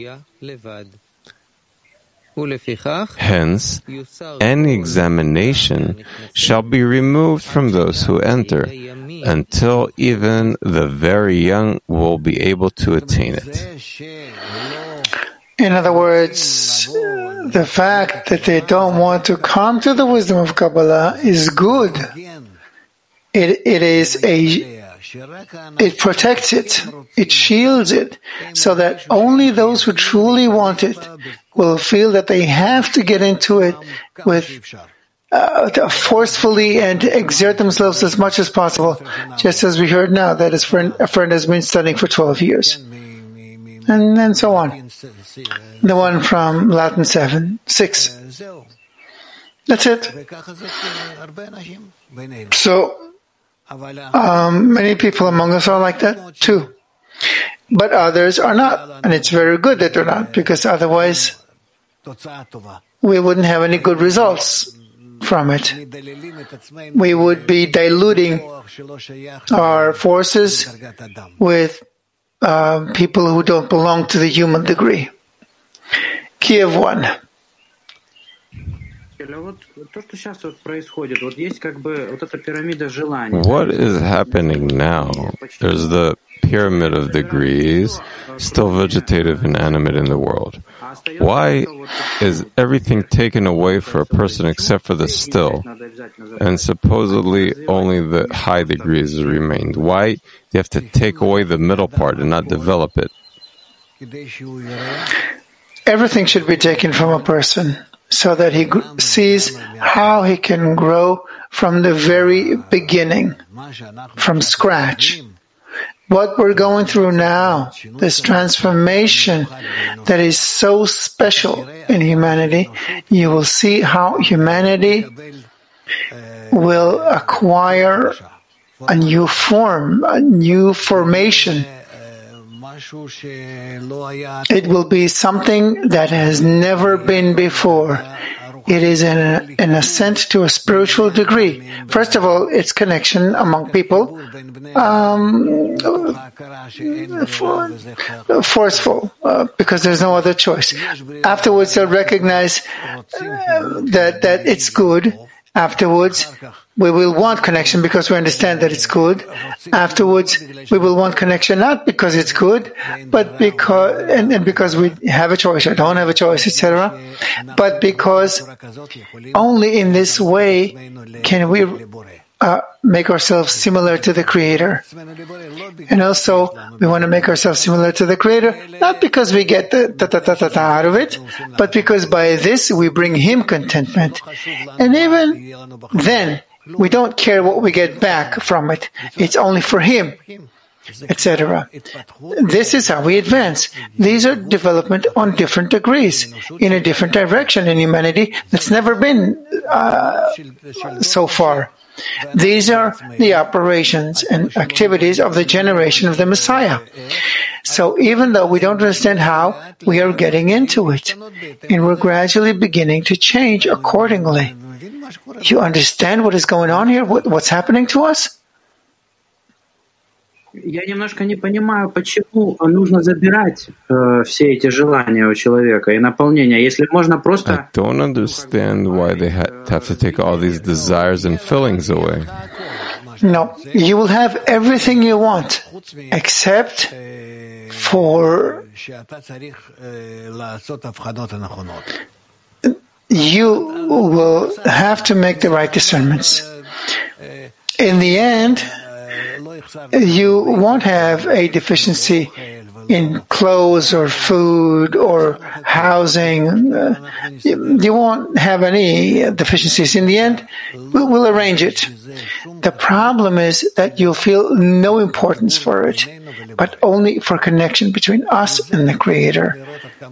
Hence, any examination shall be removed from those who enter, until even the very young will be able to attain it. In other words, the fact that they don't want to come to the wisdom of Kabbalah is good. It, it is a It protects it, it shields it, so that only those who truly want it will feel that they have to get into it with uh, forcefully and exert themselves as much as possible, just as we heard now that his friend, a friend has been studying for twelve years. And then so on. The one from Latin seven, six. That's it. So, Um, many people among us are like that too. but others are not. And it's very good that they're not, because otherwise we wouldn't have any good results from it. We would be diluting our forces with uh, people who don't belong to the human degree. Kiev one. What is happening now? There's the pyramid of degrees, still vegetative and animate in the world. Why is everything taken away for a person except for the still, and supposedly only the high degrees remained? Why do you have to take away the middle part and not develop it? Everything should be taken from a person so that he gr- sees how he can grow from the very beginning, from scratch. What we're going through now, this transformation that is so special in humanity, you will see how humanity will acquire a new form, a new formation. It will be something that has never been before. It is an, an ascent to a spiritual degree. First of all, it's connection among people, um, for, forceful, uh, because there's no other choice. Afterwards, they'll recognize uh, that that it's good. Afterwards, we will want connection because we understand that it's good. Afterwards, we will want connection not because it's good, but because and, and because we have a choice or don't have a choice, et cetera. But because only in this way can we uh, make ourselves similar to the Creator. And also, we want to make ourselves similar to the Creator, not because we get the ta-ta-ta-ta out of it, but because by this we bring Him contentment. And even then, we don't care what we get back from it. It's only for Him, et cetera. This is how we advance. These are development on different degrees, in a different direction in humanity that's never been uh, so far. These are the operations and activities of the generation of the Messiah. So even though we don't understand how, we are getting into it, and we're gradually beginning to change accordingly. You understand what is going on here? What, what's happening to us? Я немножко не понимаю, почему нужно забирать э, все эти желания у человека и наполнение, если можно просто... I don't understand why they ha- have to take all these desires and fillings away. No, you will have everything you want, except for you will have to make the right discernments. In the end, you won't have a deficiency in clothes or food or housing. Uh, you, you won't have any deficiencies. In the end, we'll, we'll arrange it. The problem is that you'll feel no importance for it, but only for connection between us and the Creator.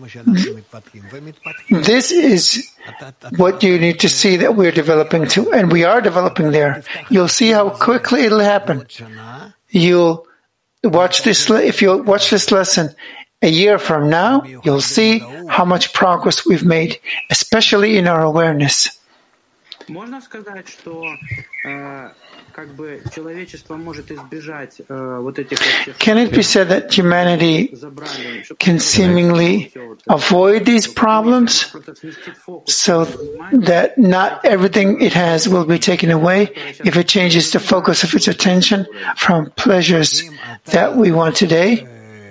This is what you need to see that we're developing to, and we are developing there. You'll see how quickly it'll happen. You'll watch this, if you watch this lesson a year from now, you'll see how much progress we've made, especially in our awareness. Можно сказать, что э, как бы человечество может избежать э, вот этих... Can it be said that humanity can seemingly avoid these problems so that not everything it has will be taken away if it changes the focus of its attention from pleasures that we want today?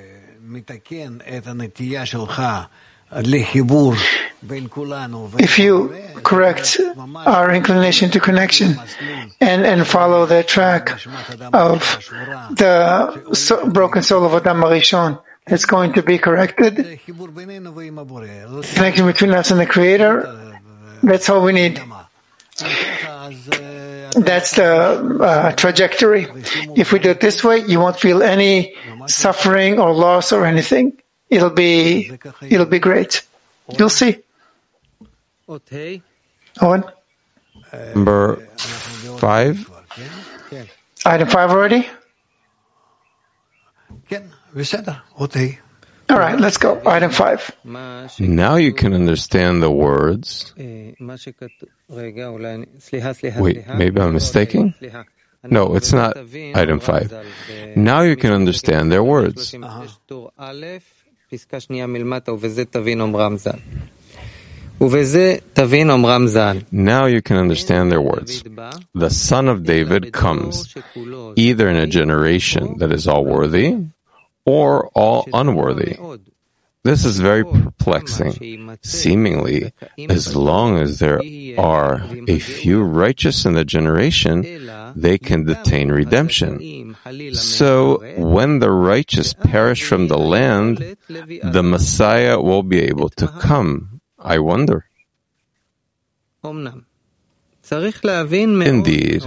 If you correct our inclination to connection and, and follow the track of the so, broken soul of Adam Arishon, it's going to be corrected. Connection between us and the Creator, that's all we need. That's the uh, trajectory. If we do it this way, you won't feel any suffering or loss or anything. It'll be, it'll be great. You'll see. Okay. Owen? Number five. Item five already? All right, let's go. Item five. Now you can understand the words. Wait, maybe I'm mistaken? No, it's not item five. Now you can understand their words. Uh-huh. Now you can understand their words. The son of David comes either in a generation that is all worthy or all unworthy. This is very perplexing. Seemingly, as long as there are a few righteous in the generation, they can detain redemption. So, when the righteous perish from the land, the Messiah will be able to come. I wonder. Indeed,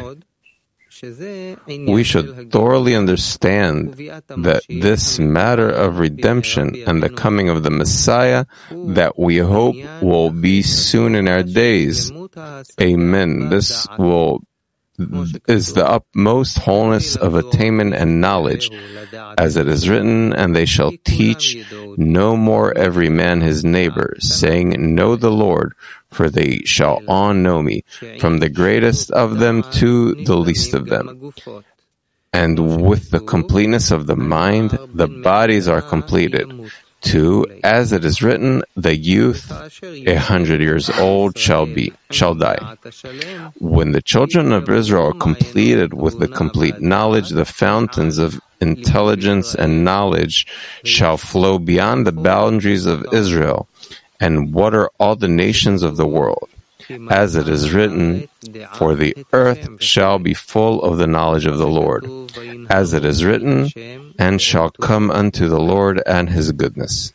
we should thoroughly understand that this matter of redemption and the coming of the Messiah that we hope will be soon in our days. Amen. This will is the utmost wholeness of attainment and knowledge, as it is written, and they shall teach no more every man his neighbor, saying, Know the Lord, for they shall all know me, from the greatest of them to the least of them. And with the completeness of the mind, the bodies are completed. Two, as it is written, the youth, a hundred years old, shall be, shall die. When the children of Israel are completed with the complete knowledge, the fountains of intelligence and knowledge shall flow beyond the boundaries of Israel and water all the nations of the world. As it is written, for the earth shall be full of the knowledge of the Lord. As it is written, and shall come unto the Lord and his goodness.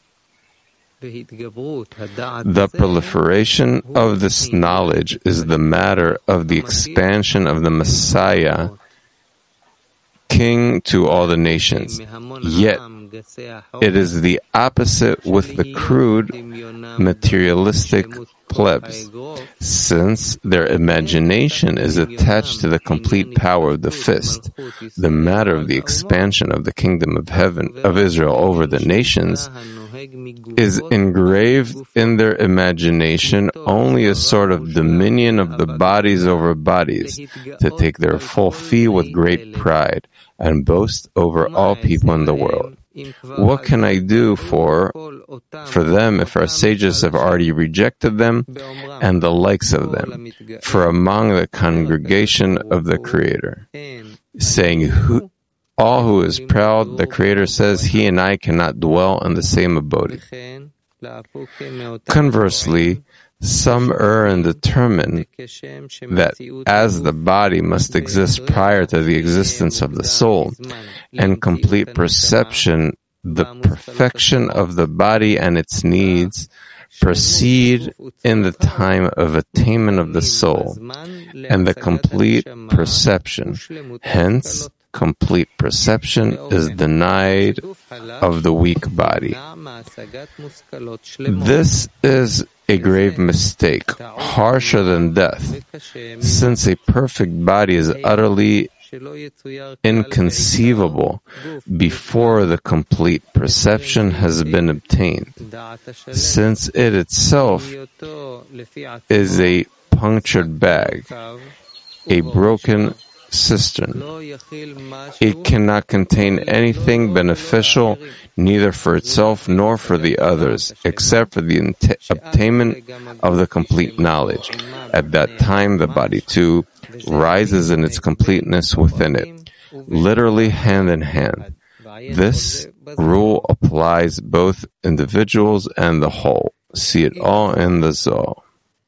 The proliferation of this knowledge is the matter of the expansion of the Messiah, King to all the nations. Yet, it is the opposite with the crude, materialistic plebs, since their imagination is attached to the complete power of the fist. The matter of the expansion of the kingdom of heaven, of Israel over the nations, is engraved in their imagination only a sort of dominion of the bodies over bodies, to take their full fee with great pride, and boast over all people in the world. What can I do for, for them if our sages have already rejected them and the likes of them, for among the congregation of the Creator? Saying, who, all who is proud, the Creator says, he and I cannot dwell in the same abode. Conversely, some err and determine that as the body must exist prior to the existence of the soul, and complete perception, the perfection of the body and its needs, proceed in the time of attainment of the soul, and the complete perception. Hence, complete perception is denied of the weak body. This is a grave mistake, harsher than death, since a perfect body is utterly inconceivable before the complete perception has been obtained, since it itself is a punctured bag, a broken cistern. It cannot contain anything beneficial, neither for itself nor for the others, except for the ent- obtainment of the complete knowledge. At that time, the body too rises in its completeness within it, literally hand in hand. This rule applies both individuals and the whole. See it all in the Zohar.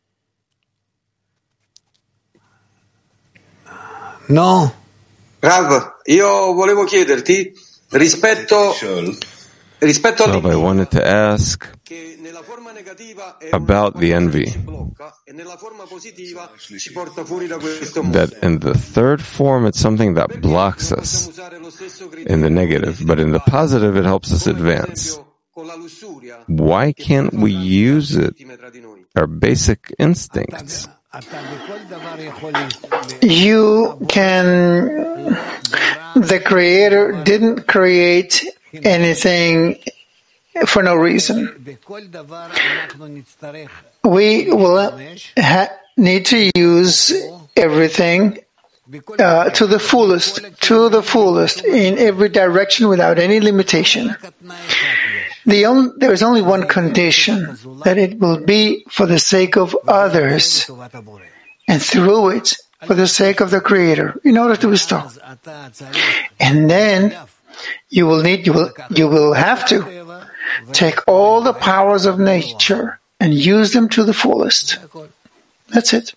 No. Rav, io volevo chiederti rispetto rispetto Rav, I wanted to ask about the envy. That in the third form it's something that blocks us in the negative, but in the positive it helps us advance. Why can't we use it, our basic instincts? You can, the Creator didn't create anything for no reason. We will ha- need to use everything uh, to the fullest, to the fullest, in every direction without any limitation. The only, there is only one condition, that it will be for the sake of others, and through it, for the sake of the Creator, in order to bestow. And then you will need, you will, you will have to take all the powers of nature and use them to the fullest. That's it.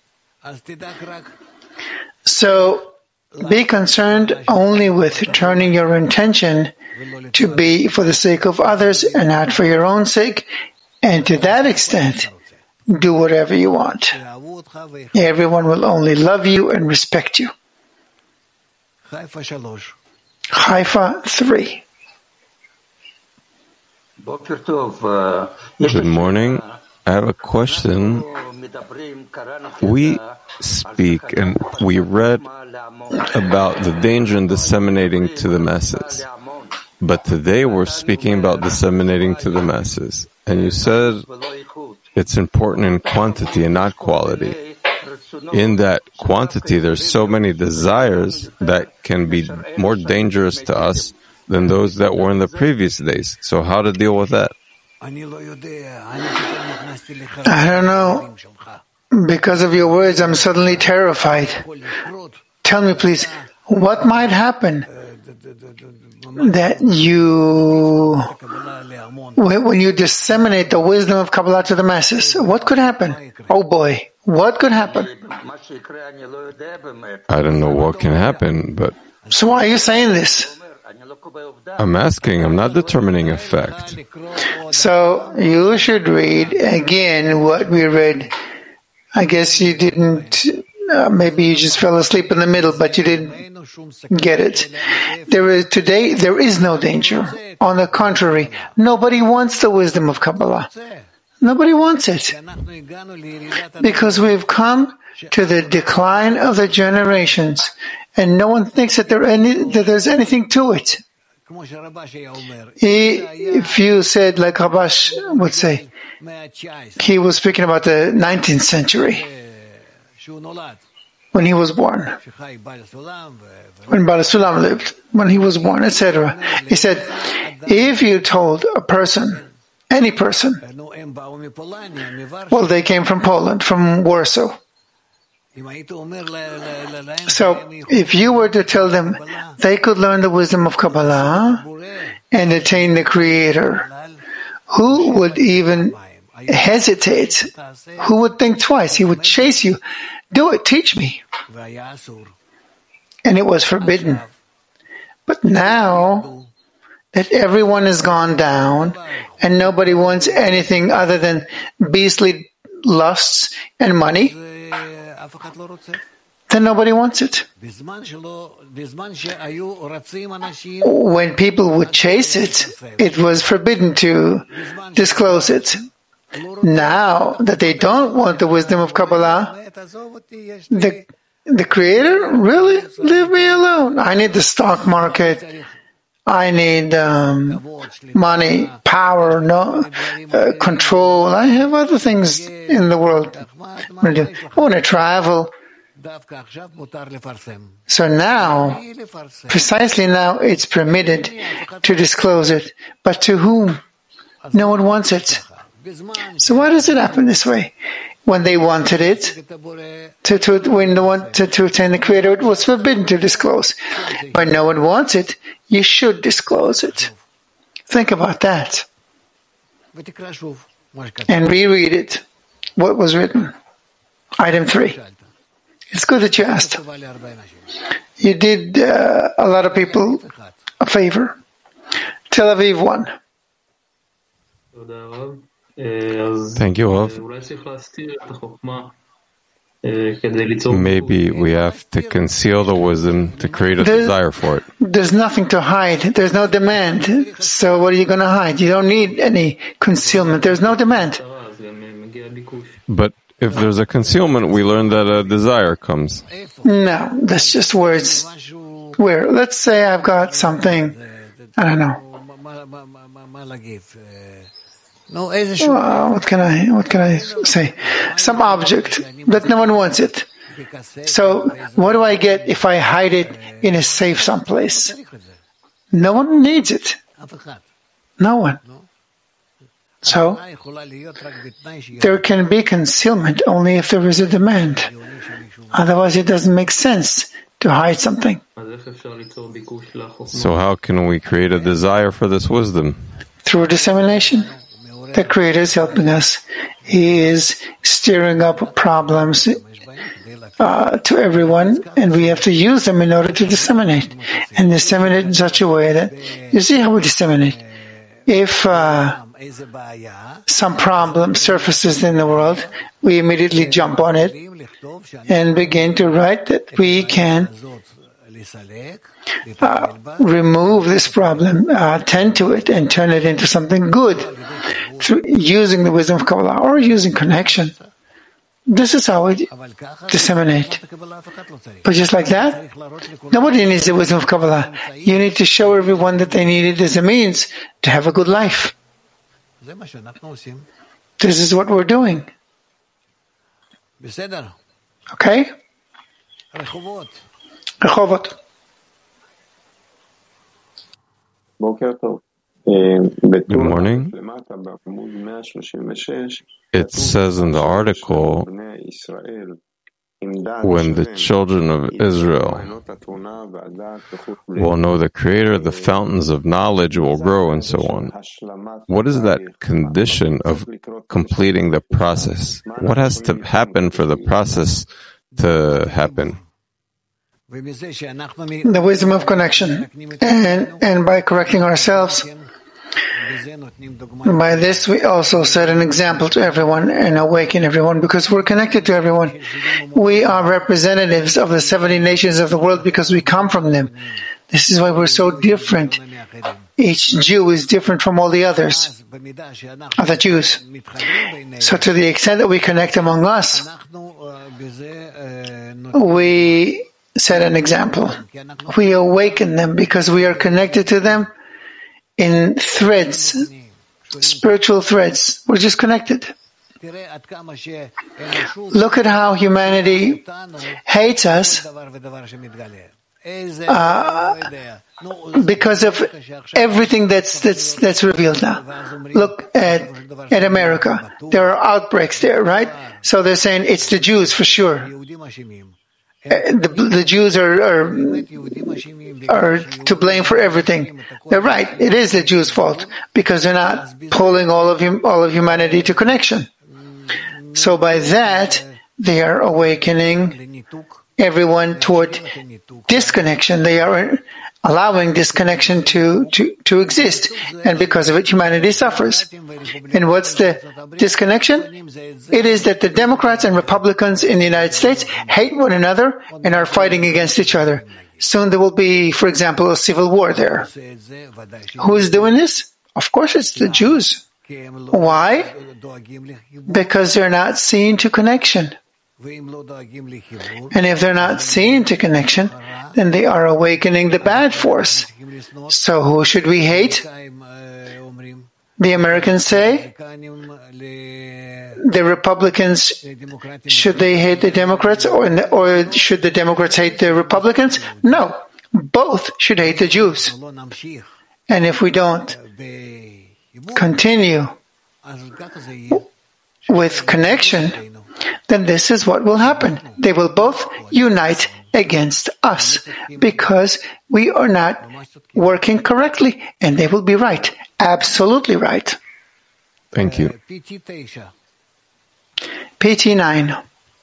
So be concerned only with turning your intention to be for the sake of others and not for your own sake, and to that extent, do whatever you want. Everyone will only love you and respect you. Haifa three. Good morning. I have a question. We speak and we read about the danger in disseminating to the masses. But today we're speaking about disseminating to the masses. And you said it's important in quantity and not quality. In that quantity, there's so many desires that can be more dangerous to us than those that were in the previous days. So how to deal with that? I don't know. Because of your words, I'm suddenly terrified. Tell me, please, what might happen that you, when you disseminate the wisdom of Kabbalah to the masses, what could happen? Oh boy, what could happen? I don't know what can happen, but... So why are you saying this? I'm asking, I'm not determining a fact. So you should read again what we read. I guess you didn't, uh, maybe you just fell asleep in the middle, but you didn't get it. There is, today, there is no danger. On the contrary, nobody wants the wisdom of Kabbalah. Nobody wants it. Because we've come to the decline of the generations, and no one thinks that, there any, that there's anything to it. He, if you said, like Rabash would say, he was speaking about the nineteenth century, when he was born, when Baal Sulam lived, when he was born, et cetera. He said, if you told a person, any person, well, they came from Poland, from Warsaw. So, if you were to tell them they could learn the wisdom of Kabbalah and attain the Creator, who would even hesitate? Who would think twice? He would chase you. Do it, teach me. And it was forbidden. But now that everyone has gone down and nobody wants anything other than beastly lusts and money, then nobody wants it. When people would chase it, it was forbidden to disclose it. Now that they don't want the wisdom of Kabbalah, the, the Creator, really? Leave me alone. I need the stock market. I need um, money, power, no uh, control. I have other things in the world. I want to travel. So now, precisely now, it's permitted to disclose it. But to whom? No one wants it. So why does it happen this way? When they wanted it, to, to, when they wanted to attain the Creator, it was forbidden to disclose. But no one wants it, you should disclose it. Think about that. And reread it. What was written? Item three. It's good that you asked. You did uh, a lot of people a favor. Tel Aviv one. Thank you, Rav. Maybe we have to conceal the wisdom to create a there's, desire for it. There's nothing to hide. There's no demand. So what are you going to hide? You don't need any concealment. There's no demand. But if there's a concealment, we learn that a desire comes. No, that's just words. Where? Let's say I've got something, I don't know, Well, what can I what can I say? Some object that no one wants it. So what do I get if I hide it in a safe someplace? No one needs it. No one. So there can be concealment only if there is a demand. Otherwise it doesn't make sense to hide something. So how can we create a desire for this wisdom? Through dissemination. The Creator is helping us. He is stirring up problems uh, to everyone, and we have to use them in order to disseminate. And disseminate in such a way that, you see how we disseminate. If uh, some problem surfaces in the world, we immediately jump on it and begin to write that we can uh, remove this problem, uh, tend to it, and turn it into something good through using the wisdom of Kabbalah or using connection. This is how we disseminate. But just like that, nobody needs the wisdom of Kabbalah. You need to show everyone that they need it as a means to have a good life. This is what we're doing. Okay? Rehovot. Good morning. It says in the article, when the children of Israel will know the Creator, the fountains of knowledge will grow, and so on. What is that condition of completing the process? What has to happen for the process to happen? The wisdom of connection. And, and by correcting ourselves, by this we also set an example to everyone and awaken everyone, because we're connected to everyone. We are representatives of the seventy nations of the world because we come from them. This is why we're so different. Each Jew is different from all the others, other Jews. So to the extent that we connect among us, we set an example. We awaken them because we are connected to them in threads, spiritual threads. We're just connected. Look at how humanity hates us uh, because of everything that's that's that's revealed now. Look at at America. There are outbreaks there, right? So they're saying it's the Jews for sure. The, the Jews are, are are to blame for everything. They're right. It is the Jews' fault because they're not pulling all of hum, all of humanity to connection. So by that, they are awakening everyone toward disconnection. They are allowing disconnection to, to, to exist. And because of it, humanity suffers. And what's the disconnection? It is that the Democrats and Republicans in the United States hate one another and are fighting against each other. Soon there will be, for example, a civil war there. Who is doing this? Of course it's the Jews. Why? Because they're not seen to connection. And if they're not seen to connection, then they are awakening the bad force. So who should we hate? The Americans say. The Republicans, should they hate the Democrats, or, or should the Democrats hate the Republicans? No. Both should hate the Jews. And if we don't continue with connection, then this is what will happen. They will both unite against us because we are not working correctly, and they will be right. Absolutely right. Thank you. P T nine.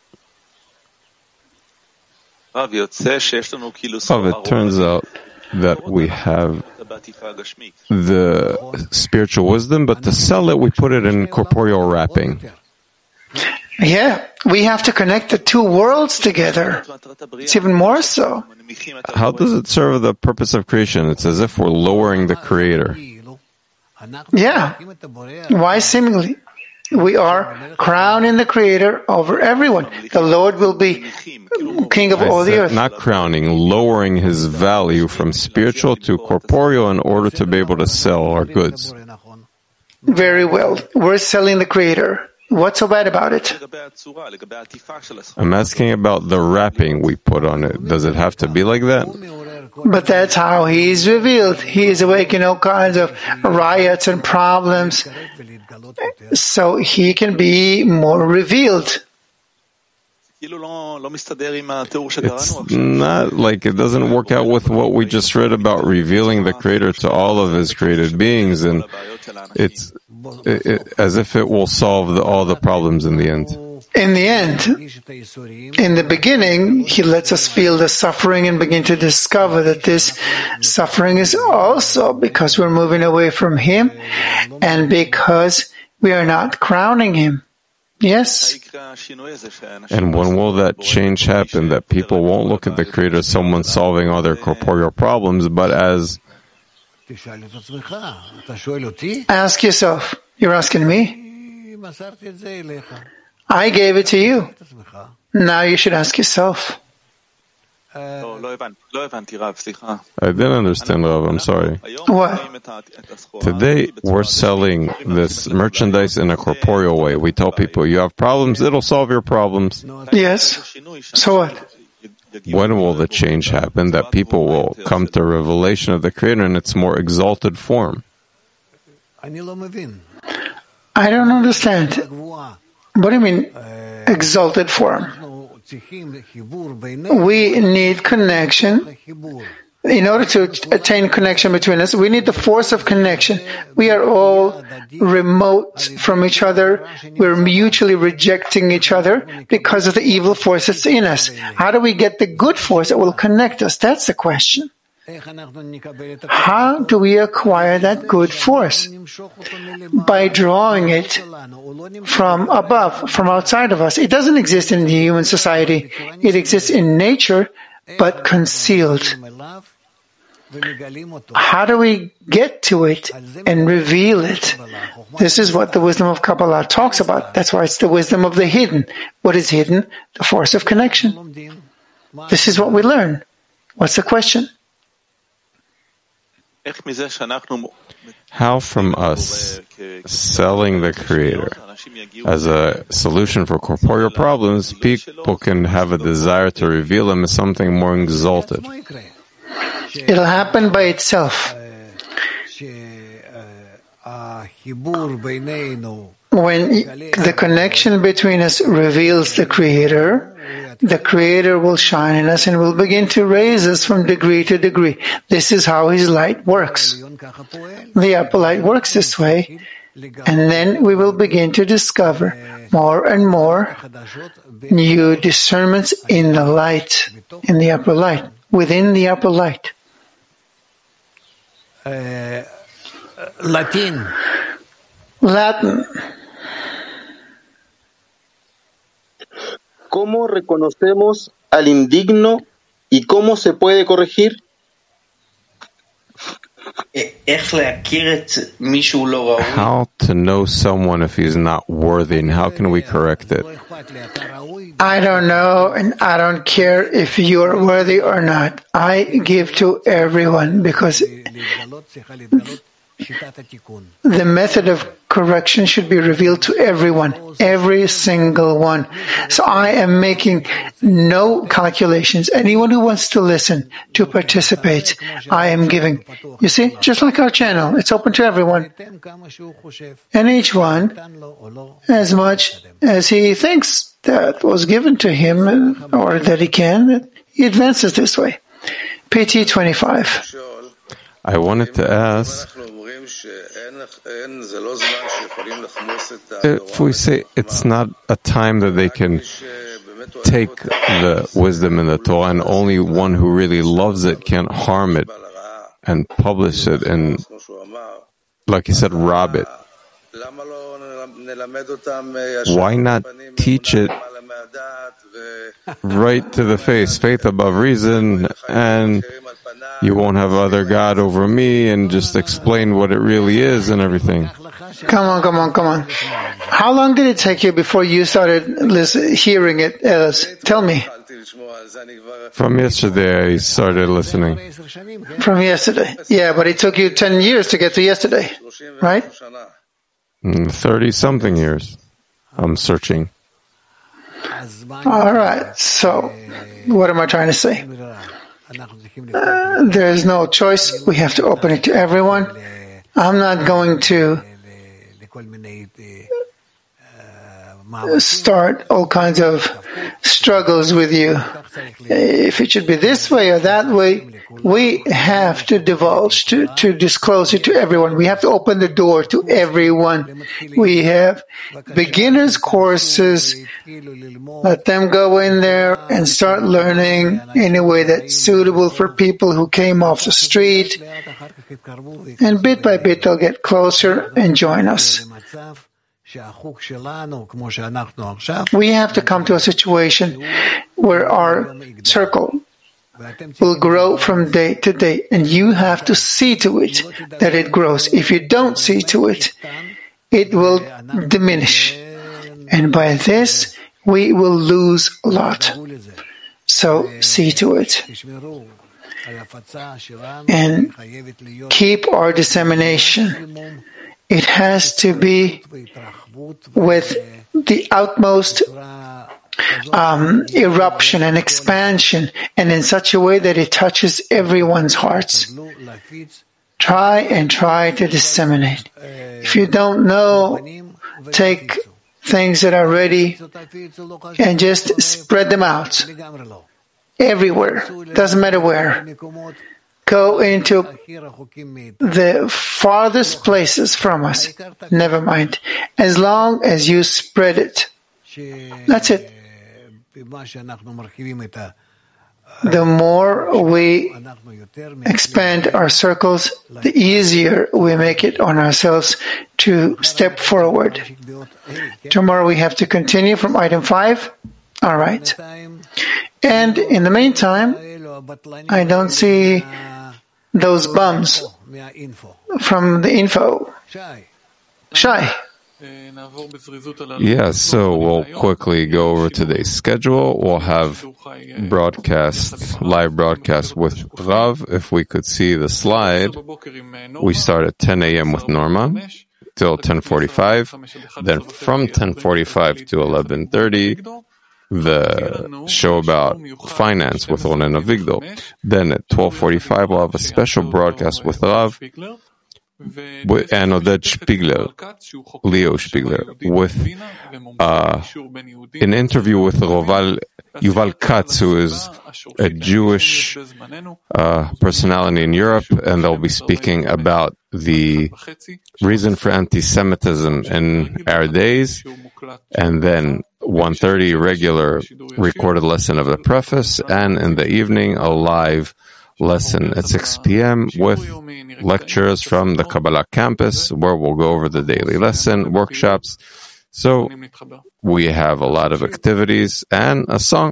Rav, it turns out that we have the spiritual wisdom, but to sell it, we put it in corporeal wrapping. Yeah, we have to connect the two worlds together. It's even more so. How does it serve the purpose of creation? It's as if we're lowering the Creator. Yeah. Why seemingly? We are crowning the Creator over everyone. The Lord will be King of I all the said earth. not crowning, lowering his value from spiritual to corporeal in order to be able to sell our goods. Very well. We're selling the Creator. What's so bad about it? I'm asking about the wrapping we put on it. Does it have to be like that? But that's how he is revealed. He is awakening all kinds of riots and problems, so he can be more revealed. It's not like it doesn't work out with what we just read about revealing the Creator to all of His created beings, and it's it, it, as if it will solve the, all the problems in the end. In the end, in the beginning, He lets us feel the suffering and begin to discover that this suffering is also because we're moving away from Him and because we are not crowning Him. Yes. And when will that change happen, that people won't look at the Creator as someone solving all their corporeal problems, but as... Ask yourself. You're asking me? I gave it to you. Now you should ask yourself. I didn't understand, Rav. I'm sorry. What? Today, we're selling this merchandise in a corporeal way. We tell people, you have problems, it'll solve your problems. Yes. So what? When will the change happen, that people will come to revelation of the Creator in its more exalted form? I don't understand. What do you mean, exalted form? We need connection. In order to attain connection between us, we need the force of connection. We are all remote from each other. We're mutually rejecting each other because of the evil force that's in us. How do we get the good force that will connect us? That's the question. How do we acquire that good force? By drawing it from above, from outside of us. It doesn't exist in the human society. It exists in nature, but concealed. How do we get to it and reveal it? This is what the wisdom of Kabbalah talks about. That's why it's the wisdom of the hidden. What is hidden? The force of connection. This is what we learn. What's the question? How from us selling the Creator as a solution for corporeal problems, people can have a desire to reveal Him as something more exalted? It'll happen by itself. When the connection between us reveals the Creator, the Creator will shine in us and will begin to raise us from degree to degree. This is how His light works. The upper light works this way, and then we will begin to discover more and more new discernments in the light, in the upper light, within the upper light. Uh, Latin. Latin. ¿Cómo reconocemos al indigno y cómo se puede corregir? How to know someone if he's not worthy, and how can we correct it? I don't know, and I don't care if you're worthy or not. I give to everyone because the method of correction should be revealed to everyone, every single one. So I am making no calculations. Anyone who wants to listen, to participate, I am giving. You see, just like our channel, it's open to everyone. And each one, as much as he thinks that was given to him or that he can, he advances this way. P T twenty-five. I wanted to ask, if we say it's not a time that they can take the wisdom in the Torah, and only one who really loves it can't harm it and publish it and, like you said, rob it. Why not teach it right to the face, faith above reason, and you won't have other God over me, and just explain what it really is and everything. Come on, come on, come on. How long did it take you before you started listen, hearing it, Ellis? Tell me. From yesterday, I started listening. From yesterday. Yeah, but it took you ten years to get to yesterday, right? thirty-something years. I'm searching. All right. So, what am I trying to say? Uh, there is no choice. We have to open it to everyone. I'm not going to start all kinds of struggles with you. If it should be this way or that way, we have to divulge, to, to disclose it to everyone. We have to open the door to everyone. We have beginners courses. Let them go in there and start learning in a way that's suitable for people who came off the street. And bit by bit, they'll get closer and join us. We have to come to a situation where our circle will grow from day to day, and you have to see to it that it grows. If you don't see to it, it will diminish. And by this, we will lose a lot. So see to it. And keep our dissemination. It has to be with the utmost um, eruption and expansion, and in such a way that it touches everyone's hearts. Try and try to disseminate. If you don't know, take things that are ready and just spread them out everywhere. Doesn't matter where. Go into the farthest places from us. Never mind. As long as you spread it. That's it. The more we expand our circles, the easier we make it on ourselves to step forward. Tomorrow we have to continue from item five. All right. And in the meantime, I don't see those bums from the info. Shai. Yeah, so we'll quickly go over today's schedule. We'll have broadcast, live broadcast with Rav. If we could see the slide, we start at ten a.m. with Norman till ten forty-five. Then from ten forty-five to eleven thirty, the show about finance with Ronen Avigdor. Then at twelve forty-five, we'll have a special broadcast with Rav and Oded Spiegler, Leo Spiegler, with uh, an interview with Roval, Yuval Katz, who is a Jewish uh, personality in Europe, and they'll be speaking about the reason for anti-Semitism in our days. And then one thirty, regular recorded lesson of the preface, and in the evening, a live lesson at six p.m. with lectures from the Kabbalah campus, where we'll go over the daily lesson, workshops. So we have a lot of activities and a song.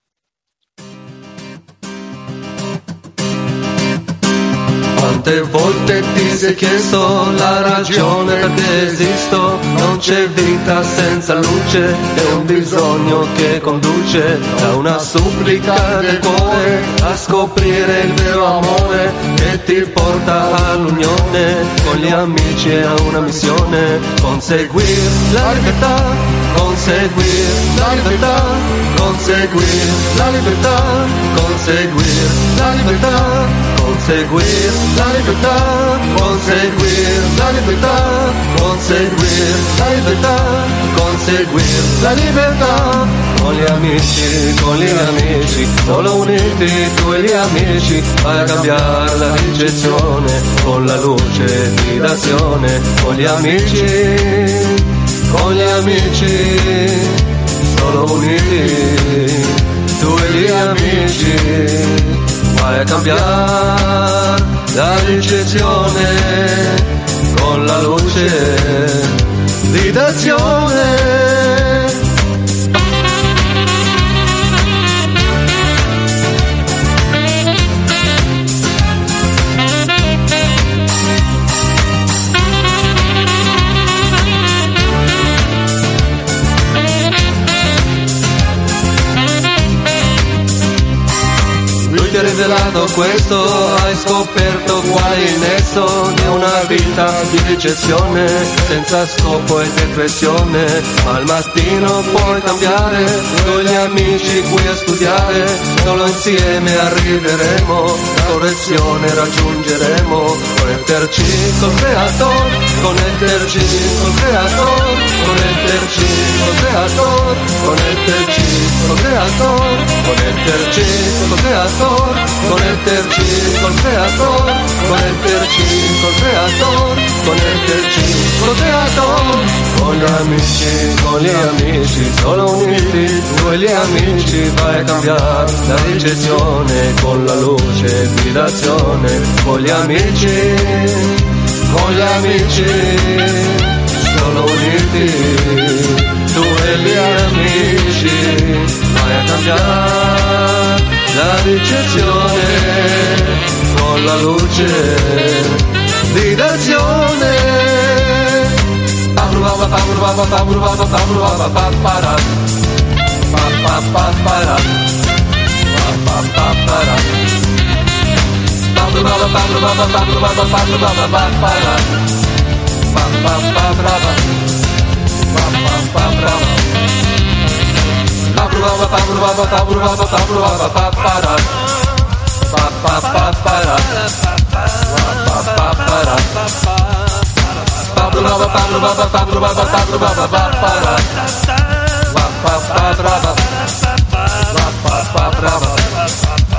Quante volte ti sei chiesto la ragione perché esisto? Non c'è vita senza luce, è un bisogno che conduce da una supplica del cuore a scoprire il vero amore che ti porta all'unione con gli amici e a una missione, conseguir la libertà, conseguir la libertà, conseguir la libertà, conseguir la libertà, conseguir la libertà, conseguir la libertà, conseguir la libertà, conseguir la libertà, con gli amici, con gli amici, solo uniti tu e gli amici, vai a cambiare la ricezione, con la luce di d'azione, con gli amici, con gli amici, solo uniti tu e gli amici, vai a cambiare la ricezione con la luce di d'azione. è rivelato questo, hai scoperto qual è il nesso di una vita di ricezione, senza scopo e depressione, ma al mattino puoi cambiare, con gli amici qui a studiare, solo insieme arriveremo, la correzione raggiungeremo, connetterci col creator, connetterci col creator, connetterci col creator, connetterci col creator, connetterci col creator, connetterci col creator, connetterci col creator, connetterci col creator, con gli amici, con gli amici, solo uniti, tu e gli amici vai a cambiare la ricezione con la luce di d'azione, con gli amici, con gli amici, solo uniti, tu e gli amici, vai a cambiare la ricezione con la luce di d'azione. Ba